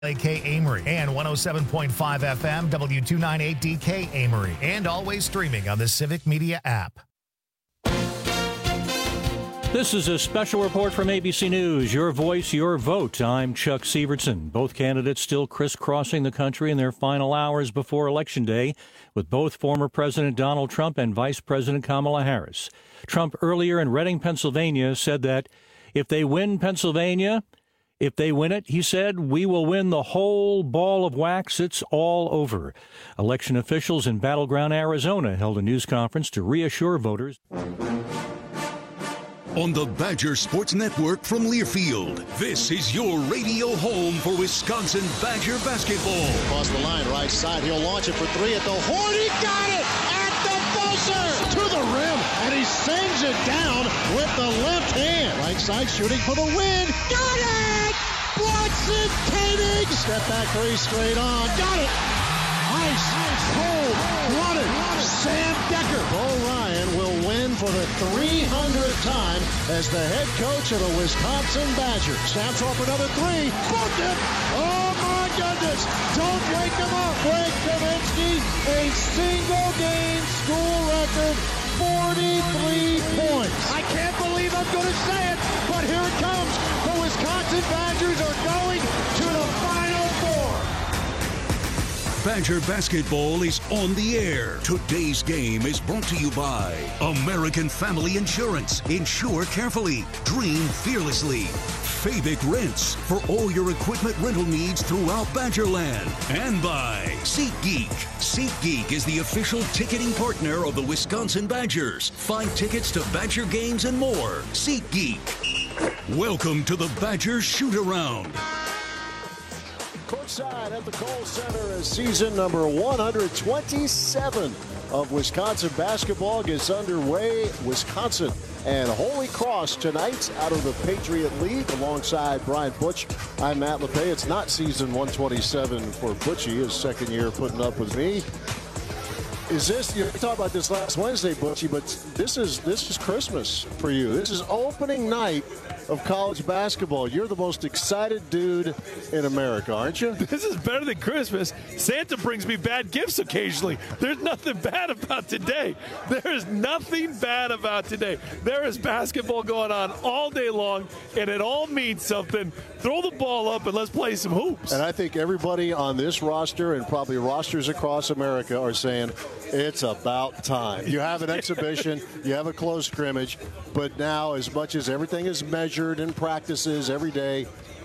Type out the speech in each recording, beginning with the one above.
AK Amory and 107.5 FM W298DK Amory, and always streaming on the Civic Media app. This is a special report from ABC News. Your voice, your vote. I'm Chuck Sievertson. Both candidates still crisscrossing the country in their final hours before Election Day, with both former President Donald Trump and Vice President Kamala Harris. Trump earlier in Reading, Pennsylvania, said that if they win Pennsylvania, if they win it, he said, we will win the whole ball of wax. It's all over. Election officials in Battleground, Arizona held a news conference to reassure voters. On the Badger Sports Network from Learfield, this is your radio home for Wisconsin Badger basketball. Across the line, right side, he'll launch it for three at the horn. He got it at the buzzer to the rim, and he sends it down with the left hand. Right side, shooting for the win. Got it! Bronson Koenig! Step back three, straight on. Got it! Ice, cold, run it. Sam Decker. Bo Ryan will win for the 300th time as the head coach of the Wisconsin Badgers. Snaps off another three. Booked it. Oh my goodness. Don't wake him up. Greg Kaminsky, a single game school record, 43 points. I can't believe I'm going to say it, but here it comes. The Wisconsin Badgers are going to the Final Four. Badger basketball is on the air. Today's game is brought to you by American Family Insurance. Insure carefully. Dream fearlessly. Fabic Rents for all your equipment rental needs throughout Badgerland. And by SeatGeek. SeatGeek is the official ticketing partner of the Wisconsin Badgers. Find tickets to Badger games and more. SeatGeek. Welcome to the Badgers Shoot-Around. Courtside at the Kohl Center as season number 127 of Wisconsin basketball gets underway. Wisconsin and Holy Cross tonight out of the Patriot League alongside Brian Butch. I'm Matt LePay. It's not season 127 for Butchie, his second year putting up with me. Is this, you talked about this last Wednesday, Butchie, but this is Christmas for you. This is opening night of college basketball. You're the most excited dude in America, aren't you? This is better than Christmas. Santa brings me bad gifts occasionally. There's nothing bad about today. There is nothing bad about today. There is basketball going on all day long, and it all means something. Throw the ball up and let's play some hoops. And I think everybody on this roster and probably rosters across America are saying, it's about time. You have an exhibition, you have a close scrimmage, but now as much as everything is measured in practices every day,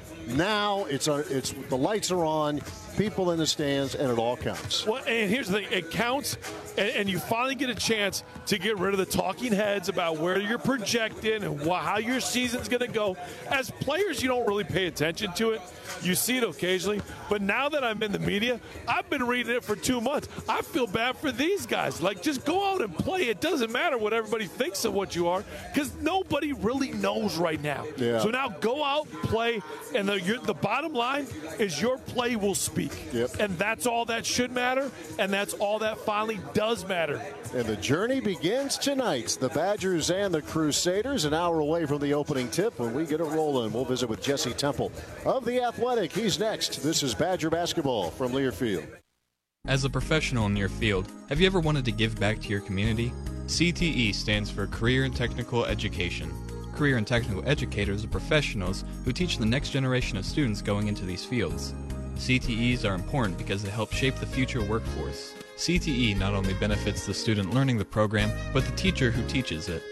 now it's the lights are on, people in the stands, and it all counts. Well, and here's the thing, it counts, and you finally get a chance to get rid of the talking heads about where you're projecting and how your season's going to go. As players, you don't really pay attention to it. You see it occasionally, but now that I'm in the media, I've been reading it for 2 months. I feel bad for these guys. Like, just go out and play. It doesn't matter what everybody thinks of what you are, because nobody really knows right now. Yeah. So now go out, play, and the bottom line is your play will speak. Yep. And that's all that should matter, and that's all that finally does matter. And the journey begins tonight. The Badgers and the Crusaders, an hour away from the opening tip. When we get it rolling, we'll visit with Jesse Temple of The Athletic. He's next. This is Badger basketball from Learfield. As a professional in your field, have you ever wanted to give back to your community? CTE stands for Career and Technical Education. Career and technical educators are professionals who teach the next generation of students going into these fields. CTEs are important because they help shape the future workforce. CTE not only benefits the student learning the program, but the teacher who teaches it.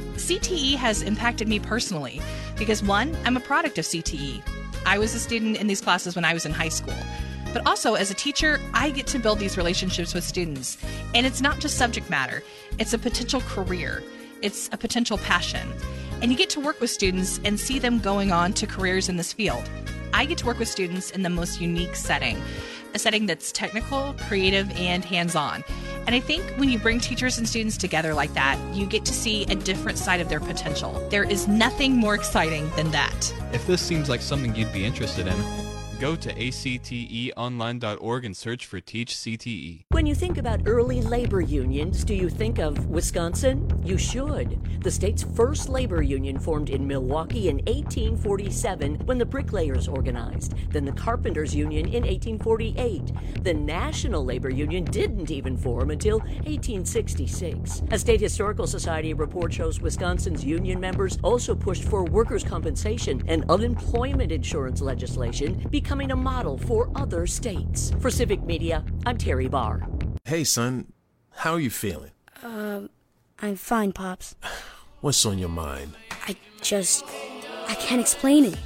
CTE has impacted me personally because, one, I'm a product of CTE. I was a student in these classes when I was in high school. But also, as a teacher, I get to build these relationships with students. And it's not just subject matter. It's a potential career. It's a potential passion. And you get to work with students and see them going on to careers in this field. I get to work with students in the most unique setting, a setting that's technical, creative, and hands-on. And I think when you bring teachers and students together like that, you get to see a different side of their potential. There is nothing more exciting than that. If this seems like something you'd be interested in, go to acteonline.org and search for Teach CTE. When you think about early labor unions, do you think of Wisconsin? You should. The state's first labor union formed in Milwaukee in 1847 when the bricklayers organized. Then the carpenters union in 1848. The National Labor Union didn't even form until 1866. A State Historical Society report shows Wisconsin's union members also pushed for workers' compensation and unemployment insurance legislation, becoming a model for other states. For Civic Media, I'm Terry Barr. Hey, son. How are you feeling? I'm fine, Pops. What's on your mind? I can't explain it.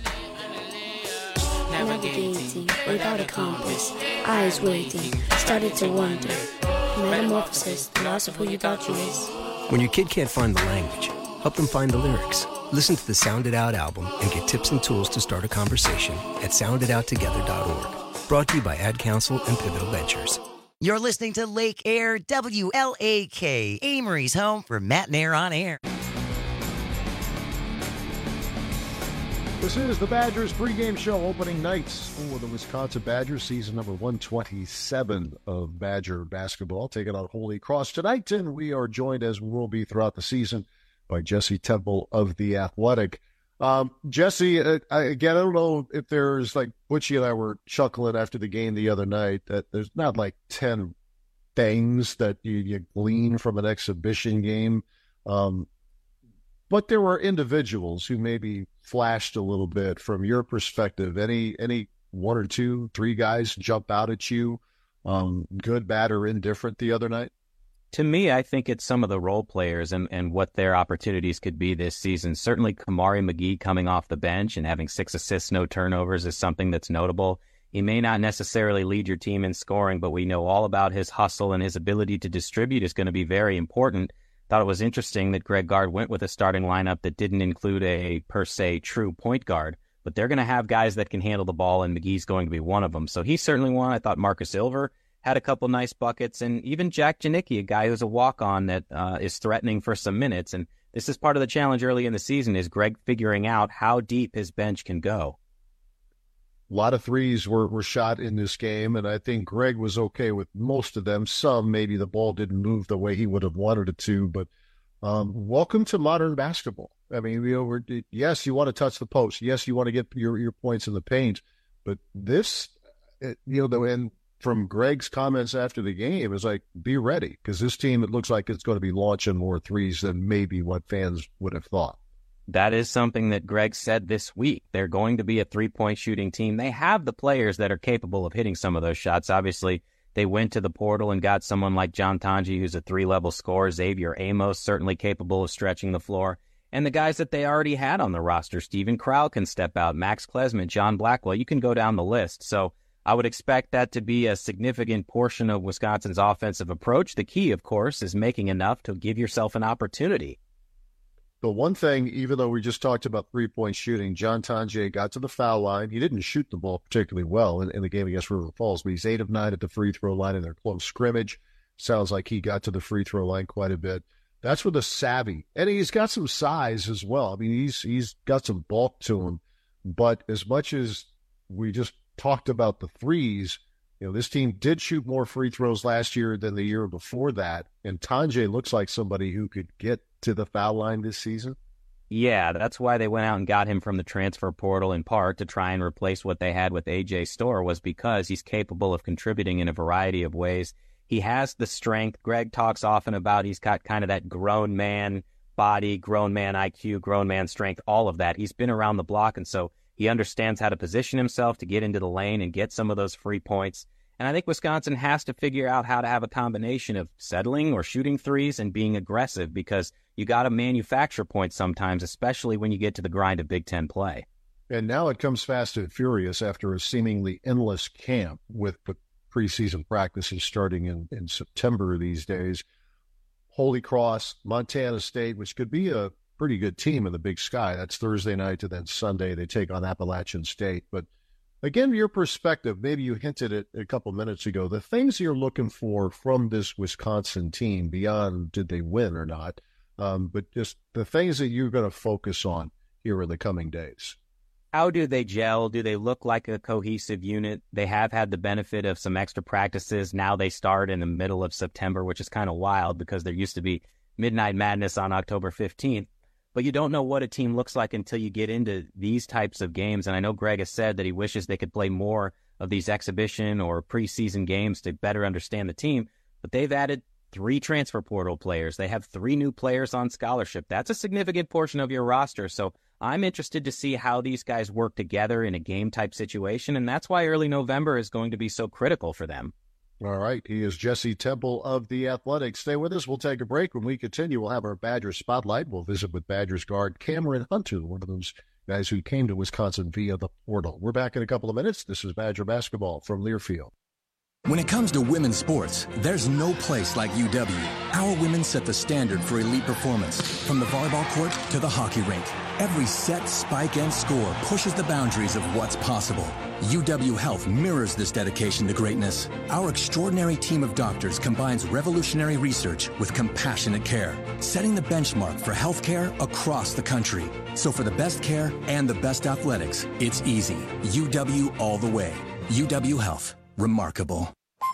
Navigating without a compass, eyes waiting, started to wonder. Metamorphosis, the loss of who you thought you was. When your kid can't find the language, help them find the lyrics. Listen to the Sound It Out album and get tips and tools to start a conversation at sounditouttogether.org. Brought to you by Ad Council and Pivotal Ventures. You're listening to Lake Air WLAK, Amory's home for Matt and Air on Air. This is the Badgers pregame show, opening nights for the Wisconsin Badgers, season number 127 of Badger basketball, taking on Holy Cross tonight. And we are joined, as we will be throughout the season, by Jesse Temple of The Athletic. Jesse, again, I don't know if there's, like, Butchie and I were chuckling after the game the other night, that there's not like 10 things that you glean from an exhibition game. But there were individuals who maybe flashed a little bit from your perspective. Any one or two, three guys jump out at you, good, bad, or indifferent the other night? To me, I think it's some of the role players and what their opportunities could be this season. Certainly, Kamari McGee coming off the bench and having 6 assists, no turnovers is something that's notable. He may not necessarily lead your team in scoring, but we know all about his hustle, and his ability to distribute is going to be very important. Thought it was interesting that Greg Gard went with a starting lineup that didn't include a, per se, true point guard. But they're going to have guys that can handle the ball, and McGee's going to be one of them. So he's certainly one. I thought Marcus Ilver had a couple nice buckets, and even Jack Janicki, a guy who's a walk-on that is threatening for some minutes. And this is part of the challenge early in the season, is Greg figuring out how deep his bench can go. A lot of threes were shot in this game, and I think Greg was okay with most of them. Some, maybe the ball didn't move the way he would have wanted it to, but welcome to modern basketball. I mean, yes, you want to touch the post. Yes, you want to get your points in the paint, but this, and from Greg's comments after the game, is like, be ready, because this team, it looks like it's going to be launching more threes than maybe what fans would have thought. That is something that Greg said this week. They're going to be a three-point shooting team. They have the players that are capable of hitting some of those shots. Obviously, they went to the portal and got someone like John Tanji, who's a 3-level scorer. Xavier Amos, certainly capable of stretching the floor. And the guys that they already had on the roster, Steven Crowell can step out, Max Klesmit, John Blackwell. You can go down the list. So I would expect that to be a significant portion of Wisconsin's offensive approach. The key, of course, is making enough to give yourself an opportunity. The one thing, even though we just talked about three-point shooting, John Tanji got to the foul line. He didn't shoot the ball particularly well in the game against River Falls, but he's 8 of 9 at the free throw line in their close scrimmage. Sounds like he got to the free throw line quite a bit. That's with a savvy. And he's got some size as well. I mean, he's got some bulk to him. But as much as we just talked about the threes, this team did shoot more free throws last year than the year before that. And Tanji looks like somebody who could get to the foul line this season. Yeah, that's why they went out and got him from the transfer portal, in part to try and replace what they had with A.J. Storr, was because he's capable of contributing in a variety of ways. He has the strength. Greg talks often about he's got kind of that grown man body, grown man IQ, grown man strength, all of that. He's been around the block, and so he understands how to position himself to get into the lane and get some of those free points. And I think Wisconsin has to figure out how to have a combination of settling or shooting threes and being aggressive, because you got to manufacture points sometimes, especially when you get to the grind of Big Ten play. And now it comes fast and furious after a seemingly endless camp with preseason practices starting in September these days. Holy Cross, Montana State, which could be a pretty good team in the Big Sky. That's Thursday night, and then Sunday they take on Appalachian State. But again, your perspective, maybe you hinted it a couple minutes ago, the things you're looking for from this Wisconsin team beyond did they win or not, but just the things that you're going to focus on here in the coming days. how do they gel? Do they look like a cohesive unit? They have had the benefit of some extra practices. Now they start in the middle of September, which is kind of wild because there used to be Midnight Madness on October 15th. But you don't know what a team looks like until you get into these types of games. And I know Greg has said that he wishes they could play more of these exhibition or preseason games to better understand the team. But they've added 3 transfer portal players. They have 3 new players on scholarship. That's a significant portion of your roster. So I'm interested to see how these guys work together in a game-type situation, and that's why early November is going to be so critical for them. All right. He is Jesse Temple of The Athletic. Stay with us. We'll take a break. When we continue, we'll have our Badgers Spotlight. We'll visit with Badgers guard Cameron Hunter, one of those guys who came to Wisconsin via the portal. We're back in a couple of minutes. This is Badger Basketball from Learfield. When it comes to women's sports, there's no place like UW. Our women set the standard for elite performance. From the volleyball court to the hockey rink, every set, spike, and score pushes the boundaries of what's possible. UW Health mirrors this dedication to greatness. Our extraordinary team of doctors combines revolutionary research with compassionate care, setting the benchmark for healthcare across the country. So for the best care and the best athletics, it's easy. UW all the way. UW Health. Remarkable.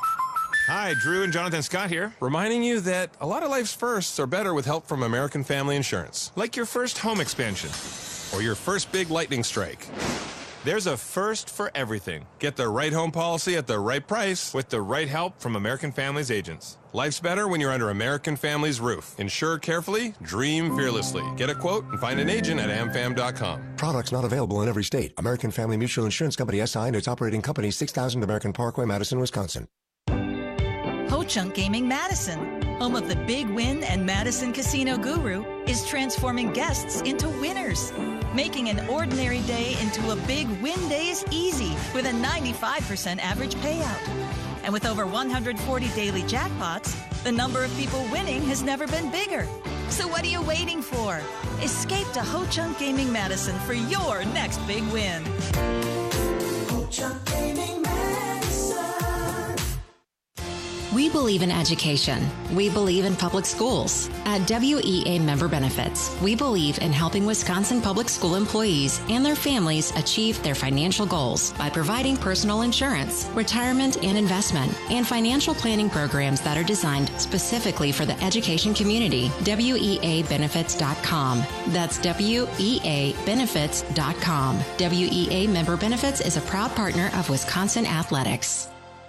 Hi, Drew and Jonathan Scott here, reminding you that a lot of life's firsts are better with help from American Family Insurance. Like your first home expansion or your first big lightning strike. There's a first for everything. Get the right home policy at the right price with the right help from American Family's agents. Life's better when you're under American Family's roof. Insure carefully, dream fearlessly. Get a quote and find an agent at amfam.com. Products not available in every state. American Family Mutual Insurance Company SI and its operating company, 6000 American Parkway, Madison, Wisconsin. Ho-Chunk Gaming Madison, home of the Big Win and Madison Casino Guru, is transforming guests into winners. Making an ordinary day into a big win day is easy with a 95% average payout. And with over 140 daily jackpots, the number of people winning has never been bigger. So what are you waiting for? Escape to Ho-Chunk Gaming Madison for your next big win. Ho-Chunk Gaming Madison. We believe in education. We believe in public schools. At WEA Member Benefits, we believe in helping Wisconsin public school employees and their families achieve their financial goals by providing personal insurance, retirement and investment, and financial planning programs that are designed specifically for the education community. WEAbenefits.com. That's WEAbenefits.com. WEA Member Benefits is a proud partner of Wisconsin Athletics.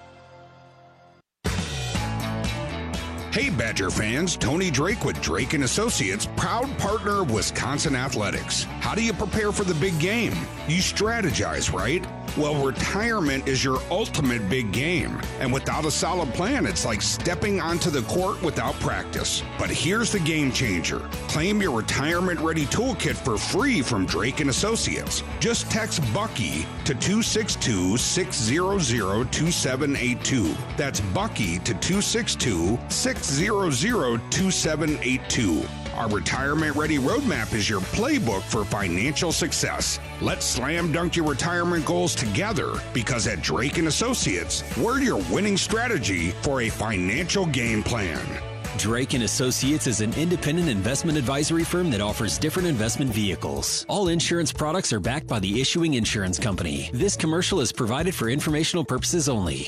Hey Badger fans, Tony Drake with Drake & Associates, proud partner of Wisconsin Athletics. How do you prepare for the big game? You strategize, right? Well, retirement is your ultimate big game. And without a solid plan, it's like stepping onto the court without practice. But here's the game changer. Claim your retirement-ready toolkit for free from Drake & Associates. Just text Bucky to 262-600-2782. That's Bucky to 262-600-2782. Our retirement-ready roadmap is your playbook for financial success. Let's slam dunk your retirement goals together because at Drake & Associates, we're your winning strategy for a financial game plan. Drake & Associates is an independent investment advisory firm that offers different investment vehicles. All insurance products are backed by the issuing insurance company. This commercial is provided for informational purposes only.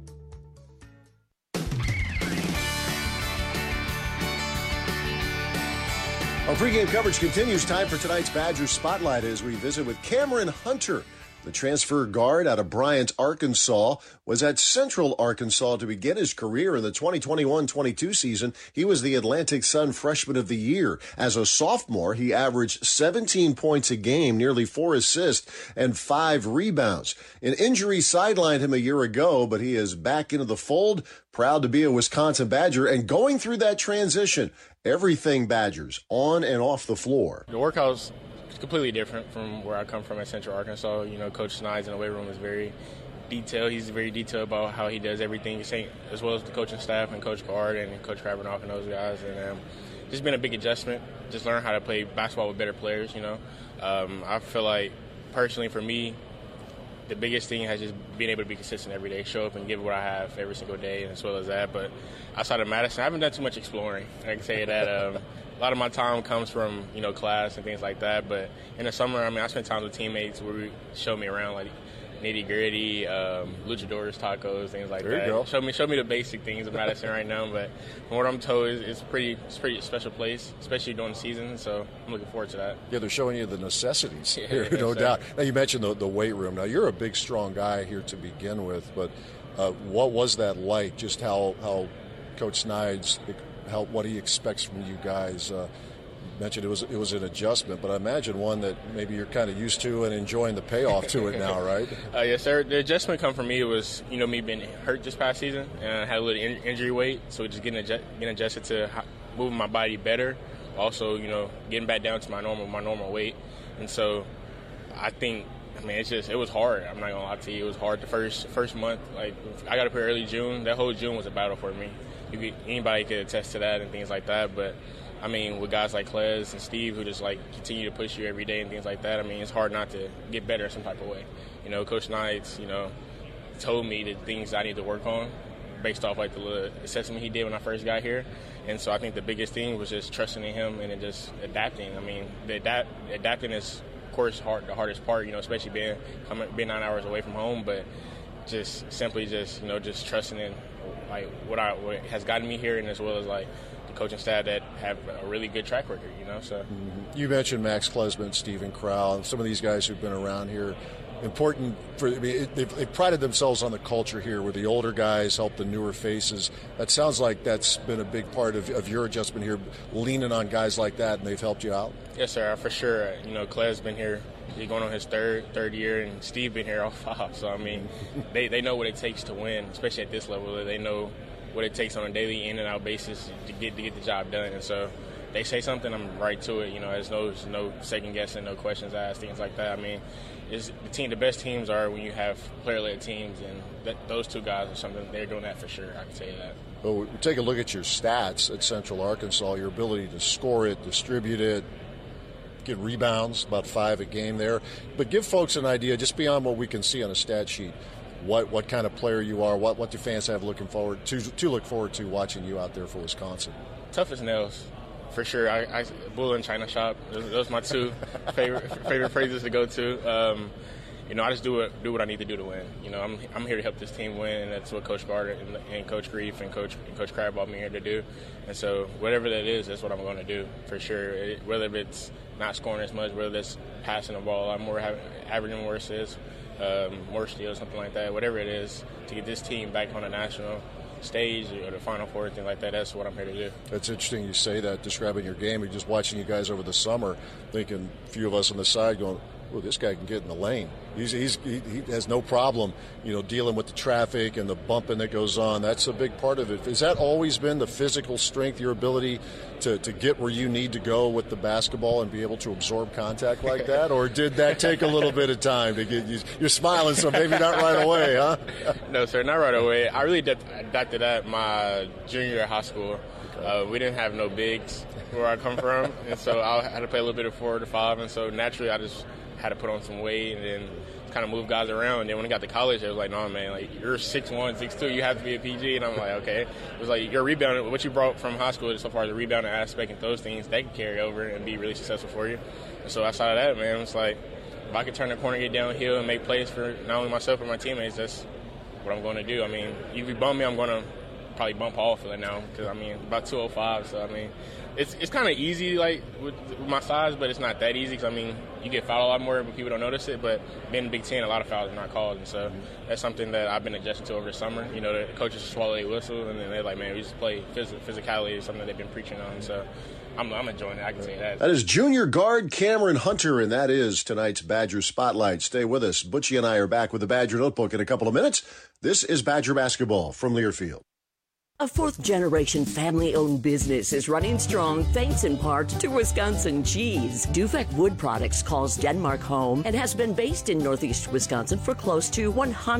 Our pregame coverage continues. Time for tonight's Badgers Spotlight as we visit with Cameron Hunter. The transfer guard out of Bryant, Arkansas, was at Central Arkansas to begin his career in the 2021-22 season. He was the Atlantic Sun Freshman of the Year. As a sophomore, he averaged 17 points a game, nearly 4 assists, and 5 rebounds. An injury sidelined him a year ago, but he is back into the fold, proud to be a Wisconsin Badger, and going through that transition, everything Badgers, on and off the floor. The workouts completely different from where I come from at Central Arkansas. You know, Coach Snides in the weight room is very detailed. He's very detailed about how he does everything, as well as the coaching staff and Coach Guard and Coach Krabbenhoff and those guys. And just been a big adjustment, just learn how to play basketball with better players, you know. I feel like, personally for me, the biggest thing has just been able to be consistent every day, show up and give what I have every single day, and as well as that. But outside of Madison, I haven't done too much exploring. I can say that. a lot of my time comes from, class and things like that. But in the summer, I spend time with teammates where we show me around, like, nitty-gritty, luchadors, tacos, things like that. There you go. Show me the basic things of Madison right now. But from what I'm told, it's a pretty special place, especially during the season. So I'm looking forward to that. Yeah, they're showing you the necessities here, yes, no sir. doubt. Now, you mentioned the weight room. Now, you're a big, strong guy here to begin with, but what was that like? Just how Coach Snides, what he expects from you guys? Mentioned it was an adjustment, but I imagine one that maybe you're kind of used to and enjoying the payoff to it now, right? Yes, sir. The adjustment come for me was, me being hurt this past season, and I had a little injury weight, so just getting adjusted to moving my body better. Also, getting back down to my normal weight, and so I think, it was hard. I'm not gonna lie to you, it was hard the first month. Like, I got up here early June. That whole June was a battle for me. Anybody could attest to that and things like that, but. With guys like Clez and Steve who just, continue to push you every day and things like that, it's hard not to get better in some type of way. Coach Snides, told me the things I need to work on based off, the little assessment he did when I first got here. And so I think the biggest thing was just trusting in him and then just adapting. Adapting is, of course, the hardest part, especially being 9 hours away from home, but just simply just trusting in, what has gotten me here, and as well as, the coaching staff that have a really good track record, so. You mentioned Max Klesman, Stephen Crowell, and some of these guys who've been around here. Important they've prided themselves on the culture here where the older guys help the newer faces. That sounds like that's been a big part of your adjustment here, leaning on guys like that, and they've helped you out? Yes, sir, for sure. Clez been here. He's going on his third year, and Steve been here all 5. So, they know what it takes to win, especially at this level. They know what it takes on a daily in and out basis to get the job done. And so they say something, I'm right to it. There's no second guessing, no questions asked, things like that. The best teams are when you have player-led teams, and those two guys are something, they're doing that for sure. I can tell you that. Well, take a look at your stats at Central Arkansas, your ability to score it, distribute it, get rebounds, about 5 a game there. But give folks an idea, just beyond what we can see on a stat sheet, what kind of player you are, what do fans have to look forward to watching you out there for Wisconsin? Tough as nails, for sure. I bull in China shop. Those are my 2 favorite phrases to go to. I just do what I need to do to win. I'm here to help this team win, and that's what Coach Carter and Coach Grief and Coach Crab brought me here to do. And so whatever that is, that's what I'm going to do for sure. Whether it's not scoring as much, whether it's passing the ball a lot more, averaging more assists, more steals, something like that, whatever it is, to get this team back on a national stage or the Final Four, things like that, that's what I'm here to do. That's interesting you say that, describing your game. You're just watching you guys over the summer, thinking a few of us on the side going, well, this guy can get in the lane. He has no problem, dealing with the traffic and the bumping that goes on. That's a big part of it. Has that always been the physical strength, your ability to get where you need to go with the basketball and be able to absorb contact like that? Or did that take a little bit of time to get you? You're smiling, so maybe not right away, huh? No, sir, not right away. I really adapted that my junior year of high school. Okay. We didn't have no bigs where I come from, and so I had to play a little bit of 4 to 5, and so naturally I just had to put on some weight and then kind of move guys around. And then when I got to college, it was like, no, man, you're 6'1", 6'2", you have to be a PG. And I'm like, okay. It was like your rebounding, what you brought from high school so far, the rebounding aspect and those things, that can carry over and be really successful for you. And so outside of that, man, it's like, if I could turn the corner, get downhill, and make plays for not only myself but my teammates, that's what I'm going to do. If you bump me, I'm going to probably bump off right now because, about 205. So, it's kind of easy, with my size, but it's not that easy because, you get fouled a lot more, but people don't notice it. But being in the Big Ten, a lot of fouls are not called. And so that's something that I've been adjusting to over the summer. The coaches swallow a whistle, and then they're like, man, we just play physicality is something they've been preaching on. So I'm enjoying it. I can say that. That is junior guard Cameron Hunter, and that is tonight's Badger Spotlight. Stay with us. Butchie and I are back with the Badger Notebook in a couple of minutes. This is Badger Basketball from Learfield. A fourth-generation family-owned business is running strong thanks in part to Wisconsin cheese. Dufek Wood Products calls Denmark home and has been based in Northeast Wisconsin for close to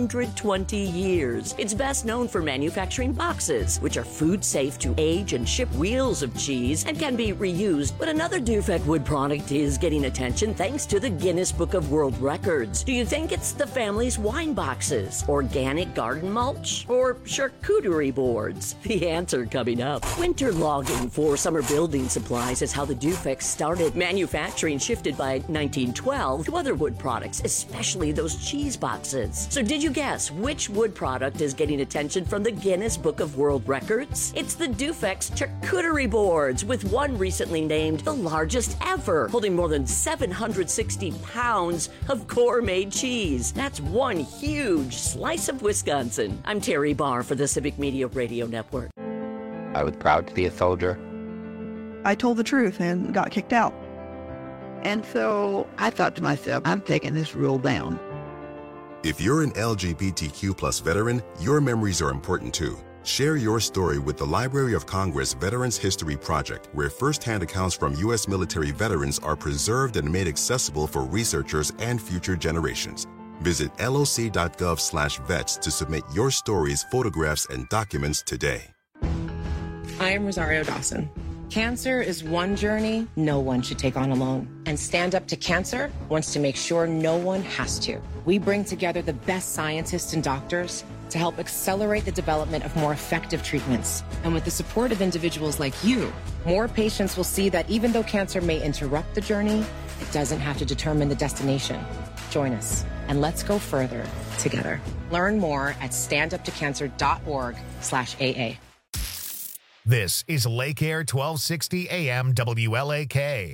120 years. It's best known for manufacturing boxes, which are food safe to age and ship wheels of cheese and can be reused. But another Dufek Wood product is getting attention thanks to the Guinness Book of World Records. Do you think it's the family's wine boxes, organic garden mulch, or charcuterie boards? Dufex? The answer coming up. Winter logging for summer building supplies is how the Dufex started. Manufacturing shifted by 1912 to other wood products, especially those cheese boxes. So did you guess which wood product is getting attention from the Guinness Book of World Records? It's the Dufex charcuterie boards, with one recently named the largest ever, holding more than 760 pounds of gourmet cheese. That's one huge slice of Wisconsin. I'm Terry Barr for the Civic Media Radio Network. I was proud to be a soldier. I told the truth and got kicked out. And so I thought to myself, I'm taking this rule down. If you're an LGBTQ plus veteran, your memories are important too. Share your story with the Library of Congress Veterans History Project, where firsthand accounts from U.S. military veterans are preserved and made accessible for researchers and future generations. Visit loc.gov/vets to submit your stories, photographs, and documents today. I am Rosario Dawson. Cancer is one journey no one should take on alone. And Stand Up to Cancer wants to make sure no one has to. We bring together the best scientists and doctors to help accelerate the development of more effective treatments. And with the support of individuals like you, more patients will see that even though cancer may interrupt the journey, it doesn't have to determine the destination. Join us and let's go further together. Learn more at standuptocancer.org/AA. This is Lake Air 1260 AM WLAK.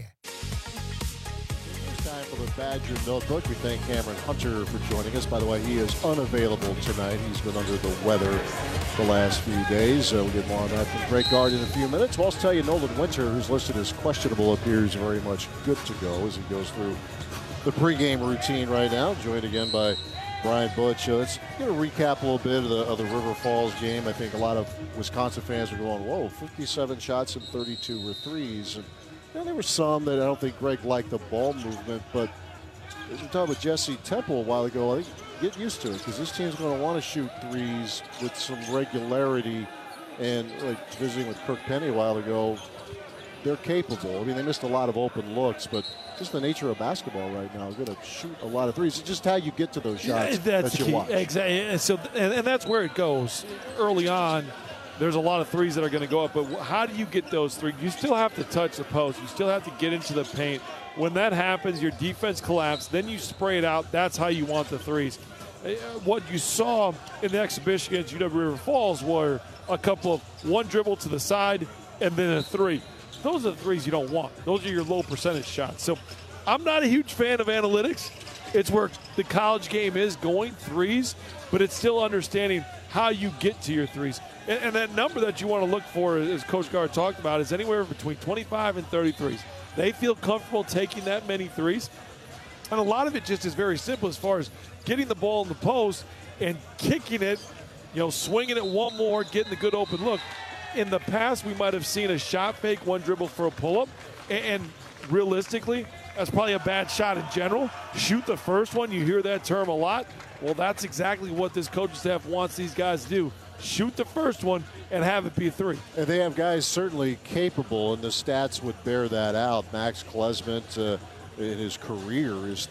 Time for the Badger Notebook. We thank Cameron Hunter for joining us. By the way, he is unavailable tonight. He's been under the weather the last few days. We'll get more on that from Greg Gard in a few minutes. We'll also tell you Nolan Winter, who's listed as questionable, appears very much good to go as he goes through the pregame routine right now, joined again by Brian Butch. Let's get a recap a little bit of the River Falls game. I think a lot of Wisconsin fans are going, whoa, 57 shots and 32 were threes. And there were some that I don't think Greg liked the ball movement, but as we talked about Jesse Temple a while ago, I think get used to it because this team's going to want to shoot threes with some regularity. And like visiting with Kirk Penny a while ago, they're capable. I mean, they missed a lot of open looks, but just the nature of basketball right now, going to shoot a lot of threes. It's just how you get to those shots that you watch. Exactly. And so, and that's where it goes. Early on, there's a lot of threes that are going to go up, but how do you get those threes? You still have to touch the post. You still have to get into the paint. When that happens, your defense collapses. Then you spray it out. That's how you want the threes. What you saw in the exhibition against UW River Falls were a couple of one dribble to the side and then a three. Those are the threes you don't want. Those are your low percentage shots. So I'm not a huge fan of analytics. It's where the college game is going, threes, but it's still understanding how you get to your threes. And that number that you want to look for, as Coach Gard talked about, is anywhere between 25 and 30 threes. They feel comfortable taking that many threes. And a lot of it just is very simple as far as getting the ball in the post and kicking it, swinging it one more, getting the good open look. In the past, we might have seen a shot fake, one dribble for a pull-up, and realistically, that's probably a bad shot in general. Shoot the first one. You hear that term a lot. Well, that's exactly what this coaching staff wants these guys to do. Shoot the first one and have it be a three. And they have guys certainly capable, and the stats would bear that out. Max Klesmit in his career is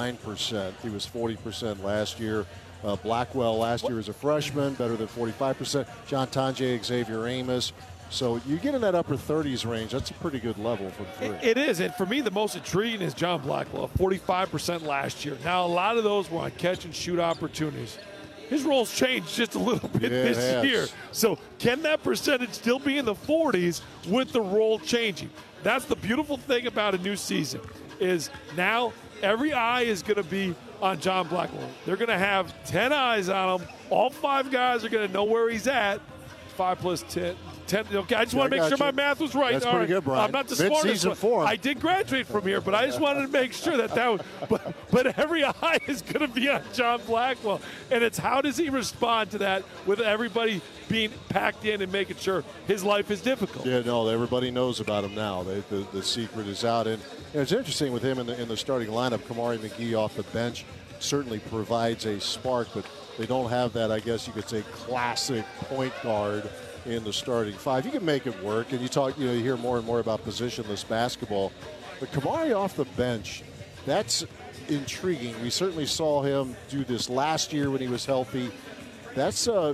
39%. He was 40% last year. Blackwell last year as a freshman, better than 45%. John Tonje, Xavier Amos. So you get in that upper 30s range, that's a pretty good level from three. It is, and for me, the most intriguing is John Blackwell, 45% last year. Now, a lot of those were on catch-and-shoot opportunities. His role's changed just a little bit this year. So can that percentage still be in the 40s with the role changing? That's the beautiful thing about a new season is now every eye is going to be on John Blackwell. They're going to have 10 eyes on him. All 5 guys are going to know where he's at. 5 plus 10. Okay, I just want to make sure my math was right. That's pretty good, Brian. I'm not the smartest one. I did graduate from here, but I just wanted to make sure that was. But every eye is going to be on John Blackwell, and it's how does he respond to that with everybody being packed in and making sure his life is difficult. Yeah, no, everybody knows about him now. The secret is out, and it's interesting with him in the starting lineup. Kamari McGee off the bench certainly provides a spark, but they don't have that, I guess you could say, classic point guard in the starting 5. You can make it work, and you hear more and more about positionless basketball. But Kamari off the bench, that's intriguing. We certainly saw him do this last year when he was healthy. That's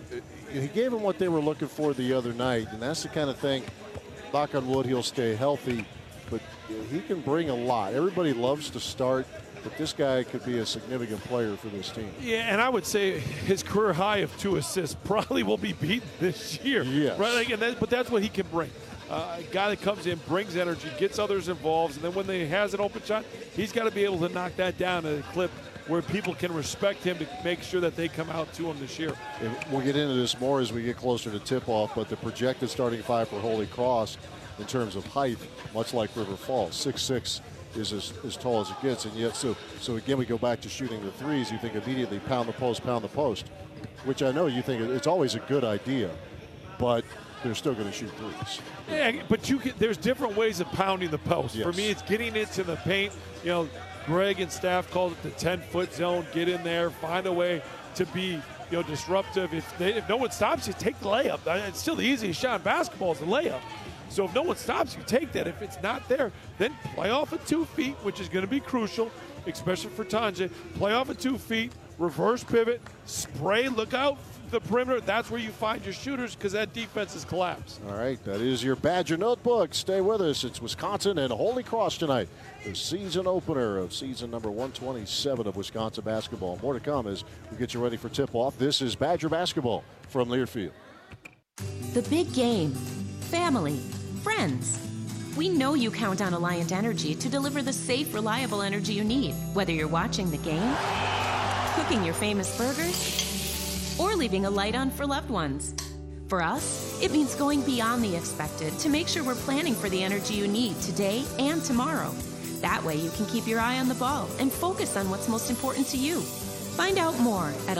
he gave them what they were looking for the other night, and that's the kind of thing, knock on wood, he'll stay healthy, but he can bring a lot. Everybody loves to start, but this guy could be a significant player for this team. Yeah, and I would say his career high of 2 assists probably will be beaten this year. Yes. Right? But that's what he can bring. A guy that comes in, brings energy, gets others involved, and then when he has an open shot, he's got to be able to knock that down at a clip where people can respect him to make sure that they come out to him this year. And we'll get into this more as we get closer to tip-off, but the projected starting 5 for Holy Cross in terms of height, much like River Falls, 6'6", is as tall as it gets. And yet, so again, we go back to shooting the threes. You think immediately pound the post, which I know you think it's always a good idea, but they're still going to shoot threes. Yeah, but there's different ways of pounding the post. Yes. For me, it's getting into the paint. Greg and staff called it the 10-foot zone. Get in there, find a way to be disruptive. If no one stops you, take the layup. It's still the easiest shot in basketball is the layup. So if no one stops you, take that. If it's not there, then play off at 2 feet, which is going to be crucial, especially for Tonje. Play off at 2 feet, reverse pivot, spray, look out the perimeter. That's where you find your shooters because that defense has collapsed. All right, that is your Badger Notebook. Stay with us. It's Wisconsin and Holy Cross tonight. The season opener of season number 127 of Wisconsin basketball. More to come as we get you ready for tip-off. This is Badger basketball from Learfield. The big game. Family. Friends. We know you count on Alliant Energy to deliver the safe, reliable energy you need, whether you're watching the game, cooking your famous burgers, or leaving a light on for loved ones. For us, it means going beyond the expected to make sure we're planning for the energy you need today and tomorrow. That way you can keep your eye on the ball and focus on what's most important to you. Find out more at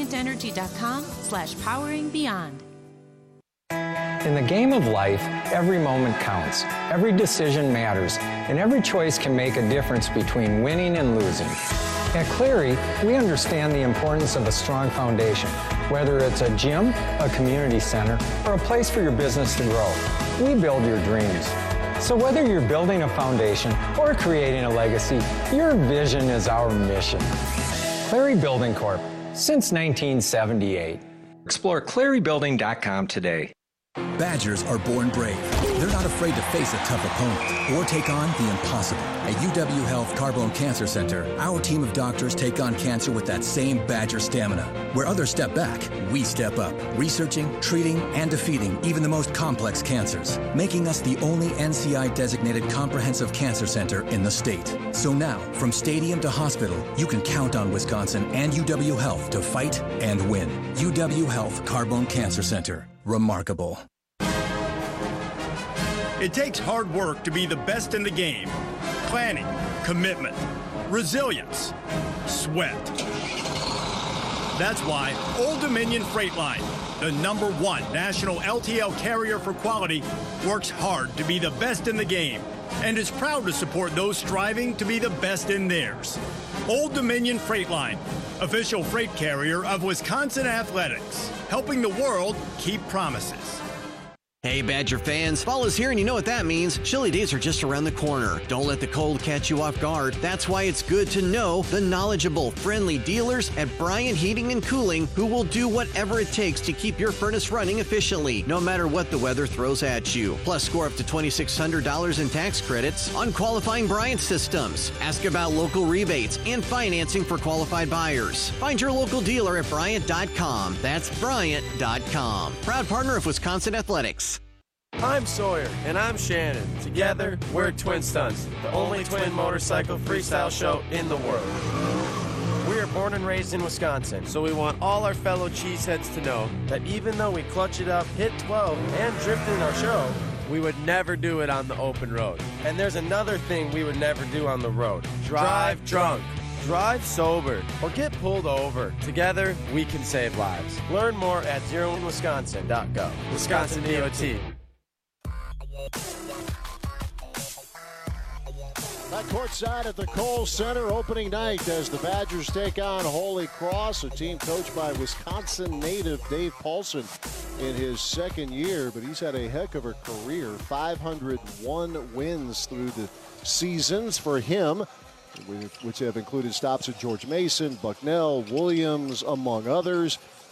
alliantenergy.com/poweringbeyond. In the game of life, every moment counts, every decision matters, and every choice can make a difference between winning and losing. At Cleary, we understand the importance of a strong foundation, whether it's a gym, a community center, or a place for your business to grow. We build your dreams. So whether you're building a foundation or creating a legacy, your vision is our mission. Cleary Building Corp. Since 1978. Explore ClearyBuilding.com today. Badgers are born brave. They're not afraid to face a tough opponent or take on the impossible. At UW Health Carbone Cancer Center, our team of doctors take on cancer with that same Badger stamina. Where others step back, we step up, researching, treating, and defeating even the most complex cancers, making us the only NCI-designated comprehensive cancer center in the state. So now, from stadium to hospital, you can count on Wisconsin and UW Health to fight and win. UW Health Carbone Cancer Center. Remarkable. It takes hard work to be the best in the game. Planning, commitment, resilience, sweat. That's why Old Dominion Freight Line, the #1 national LTL carrier for quality, works hard to be the best in the game and is proud to support those striving to be the best in theirs. Old Dominion Freight Line, official freight carrier of Wisconsin Athletics, helping the world keep promises. Hey Badger fans, fall is here and you know what that means. Chilly days are just around the corner. Don't let the cold catch you off guard. That's why it's good to know the knowledgeable, friendly dealers at Bryant Heating and Cooling who will do whatever it takes to keep your furnace running efficiently, no matter what the weather throws at you. Plus, score up to $2,600 in tax credits on qualifying Bryant systems. Ask about local rebates and financing for qualified buyers. Find your local dealer at Bryant.com. That's Bryant.com. Proud partner of Wisconsin Athletics. I'm Sawyer, and I'm Shannon. Together, we're Twin Stunts, the only twin motorcycle freestyle show in the world. We are born and raised in Wisconsin, so we want all our fellow cheeseheads to know that even though we clutch it up, hit 12, and drift in our show, we would never do it on the open road. And there's another thing we would never do on the road. Drive drunk. Drive sober or get pulled over. Together, we can save lives. Learn more at zeroinwisconsin.gov. Wisconsin DOT. Back courtside at the Kohl Center opening night as the Badgers take on Holy Cross, a team coached by Wisconsin native Dave Paulson in his second year, but he's had a heck of a career. 501 wins through the seasons for him, which have included stops at George Mason, Bucknell, Williams, among others.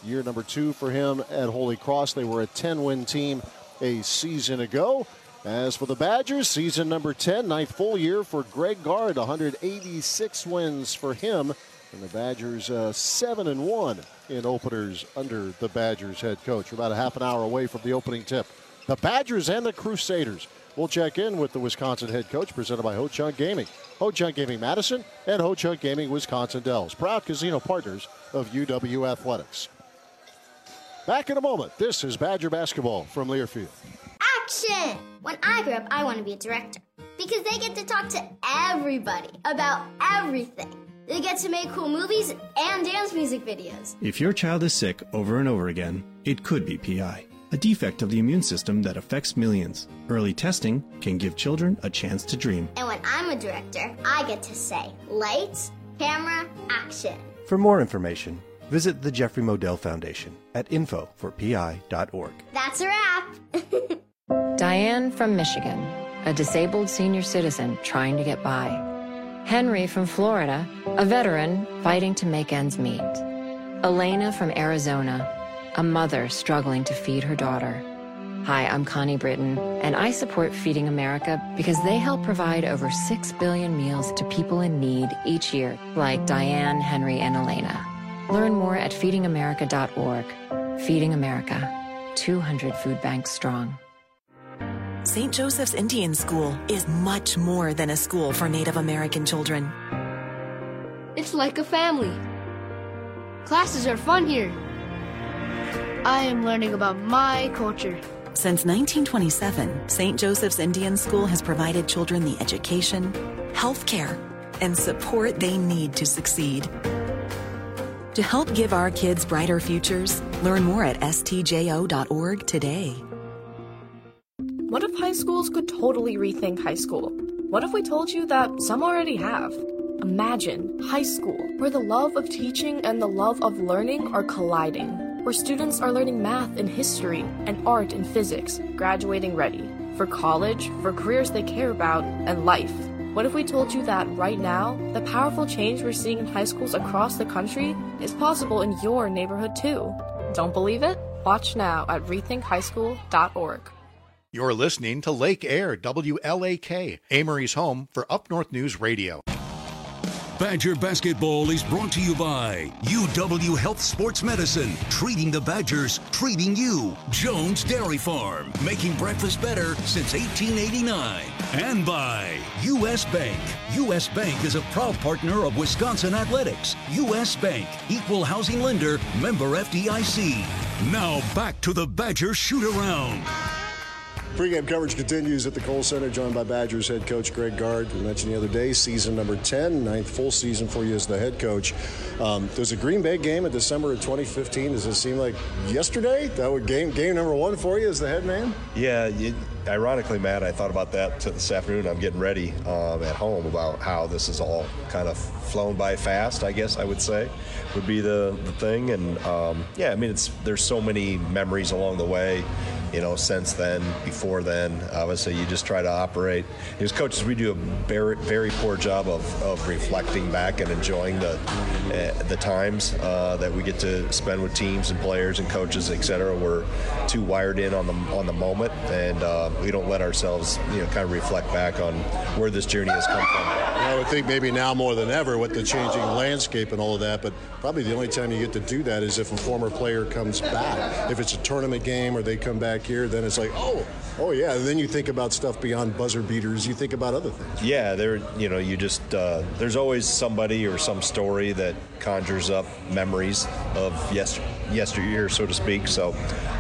Year number 2 for him at Holy Cross. They were a 10-win team a season ago. As for the Badgers, season number 10, 9th full year for Greg Gard, 186 wins for him. And the Badgers 7-1 in openers under the Badgers head coach. We're about a half an hour away from the opening tip. The Badgers and the Crusaders. We'll check in with the Wisconsin head coach, presented by Ho Chunk Gaming. Ho Chunk Gaming Madison and Ho Chunk Gaming Wisconsin Dells, proud casino partners of UW Athletics. Back in a moment. This is Badger basketball from Learfield. Action! When I grow up, I want to be a director because they get to talk to everybody about everything. They get to make cool movies and dance music videos. If your child is sick over and over again, it could be PI, a defect of the immune system that affects millions. Early testing can give children a chance to dream. And when I'm a director, I get to say, lights, camera, action. For more information, visit the Jeffrey Modell Foundation at info4pi.org. That's a wrap. Diane from Michigan, a disabled senior citizen trying to get by. Henry from Florida, a veteran fighting to make ends meet. Elena from Arizona, a mother struggling to feed her daughter. Hi, I'm Connie Britton, and I support Feeding America because they help provide over 6 billion meals to people in need each year, like Diane, Henry, and Elena. Learn more at feedingamerica.org. Feeding America, 200 food banks strong. St. Joseph's Indian School is much more than a school for Native American children. It's like a family. Classes are fun here. I am learning about my culture. Since 1927, St. Joseph's Indian School has provided children the education, health care, and support they need to succeed. To help give our kids brighter futures, learn more at stjo.org today. What if high schools could totally rethink high school? What if we told you that some already have? Imagine high school, where the love of teaching and the love of learning are colliding, where students are learning math and history and art and physics, graduating ready for college, for careers they care about, and life. What if we told you that right now, the powerful change we're seeing in high schools across the country is possible in your neighborhood too? Don't believe it? Watch now at rethinkhighschool.org. You're listening to Lake Air, WLAK, Amory's home for Up North News Radio. Badger basketball is brought to you by UW Health Sports Medicine, treating the Badgers, treating you. Jones Dairy Farm, making breakfast better since 1889. And by U.S. Bank. U.S. Bank is a proud partner of Wisconsin Athletics. U.S. Bank, equal housing lender, member FDIC. Now back to the Badger shoot-around. Pre-game coverage continues at the Kohl Center, joined by Badgers head coach Greg Gard. We mentioned the other day, season number 10, 9th full season for you as the head coach. There's a Green Bay game in December of 2015. Does it seem like yesterday? That would game number 1 for you as the head man? Yeah, ironically, Matt, I thought about that this afternoon. I'm getting ready at home about how this is all kind of flown by fast, I guess I would say, would be the thing. And, yeah, I mean, there's so many memories along the way. You know, since then, before then, obviously you just try to operate. As coaches, we do a very, very poor job of reflecting back and enjoying the times that we get to spend with teams and players and coaches, et cetera. We're too wired in on the moment, and we don't let ourselves, kind of reflect back on where this journey has come from. I would think maybe now more than ever with the changing landscape and all of that, but probably the only time you get to do that is if a former player comes back. If it's a tournament game or they come back here, then it's like, oh yeah. And then you think about stuff beyond buzzer beaters. You think about other things. Yeah, there's always somebody or some story that conjures up memories of yesteryear, so to speak. So,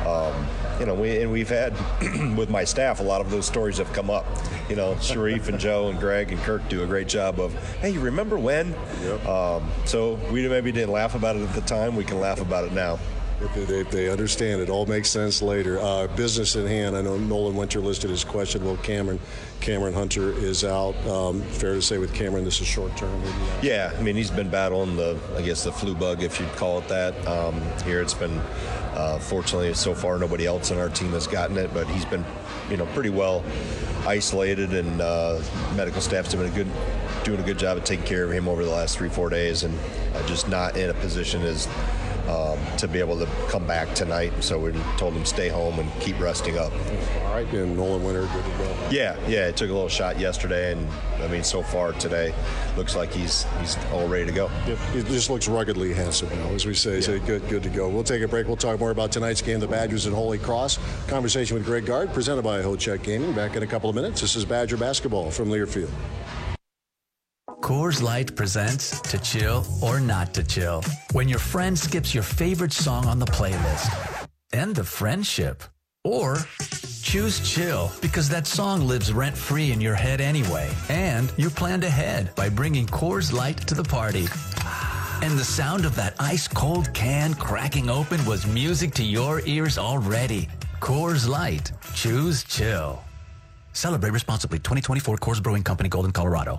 we've had with my staff, a lot of those stories have come up. Sharif and Joe and Greg and Kirk do a great job of, hey, you remember when? Yep. So we maybe didn't laugh about it at the time. We can laugh about it now. They understand. It all makes sense later. Business in hand. I know Nolan Winter listed his question. Well, Cameron Hunter is out. Fair to say with Cameron, this is short term. Yeah, I mean, he's been battling the flu bug, if you'd call it that. Here it's been, fortunately, so far nobody else on our team has gotten it, but he's been, pretty well isolated, and medical staff's doing a good job of taking care of him over the last 3-4 days, and just not in a position as to be able to come back tonight. So we told him stay home and keep resting up. All right, and Nolan Winter, good to go. Yeah, it took a little shot yesterday, and I mean, so far today, looks like he's all ready to go. Yep. He just looks ruggedly handsome now, as we say. So good to go. We'll take a break. We'll talk more about tonight's game, the Badgers and Holy Cross. Conversation with Greg Gard, presented by Ho-Check Gaming. Back in a couple of minutes. This is Badger basketball from Learfield. Coors Light presents To Chill or Not to Chill. When your friend skips your favorite song on the playlist. End the friendship. Or choose chill because that song lives rent-free in your head anyway. And you planned ahead by bringing Coors Light to the party. And the sound of that ice-cold can cracking open was music to your ears already. Coors Light. Choose chill. Celebrate responsibly. 2024 Coors Brewing Company, Golden, Colorado.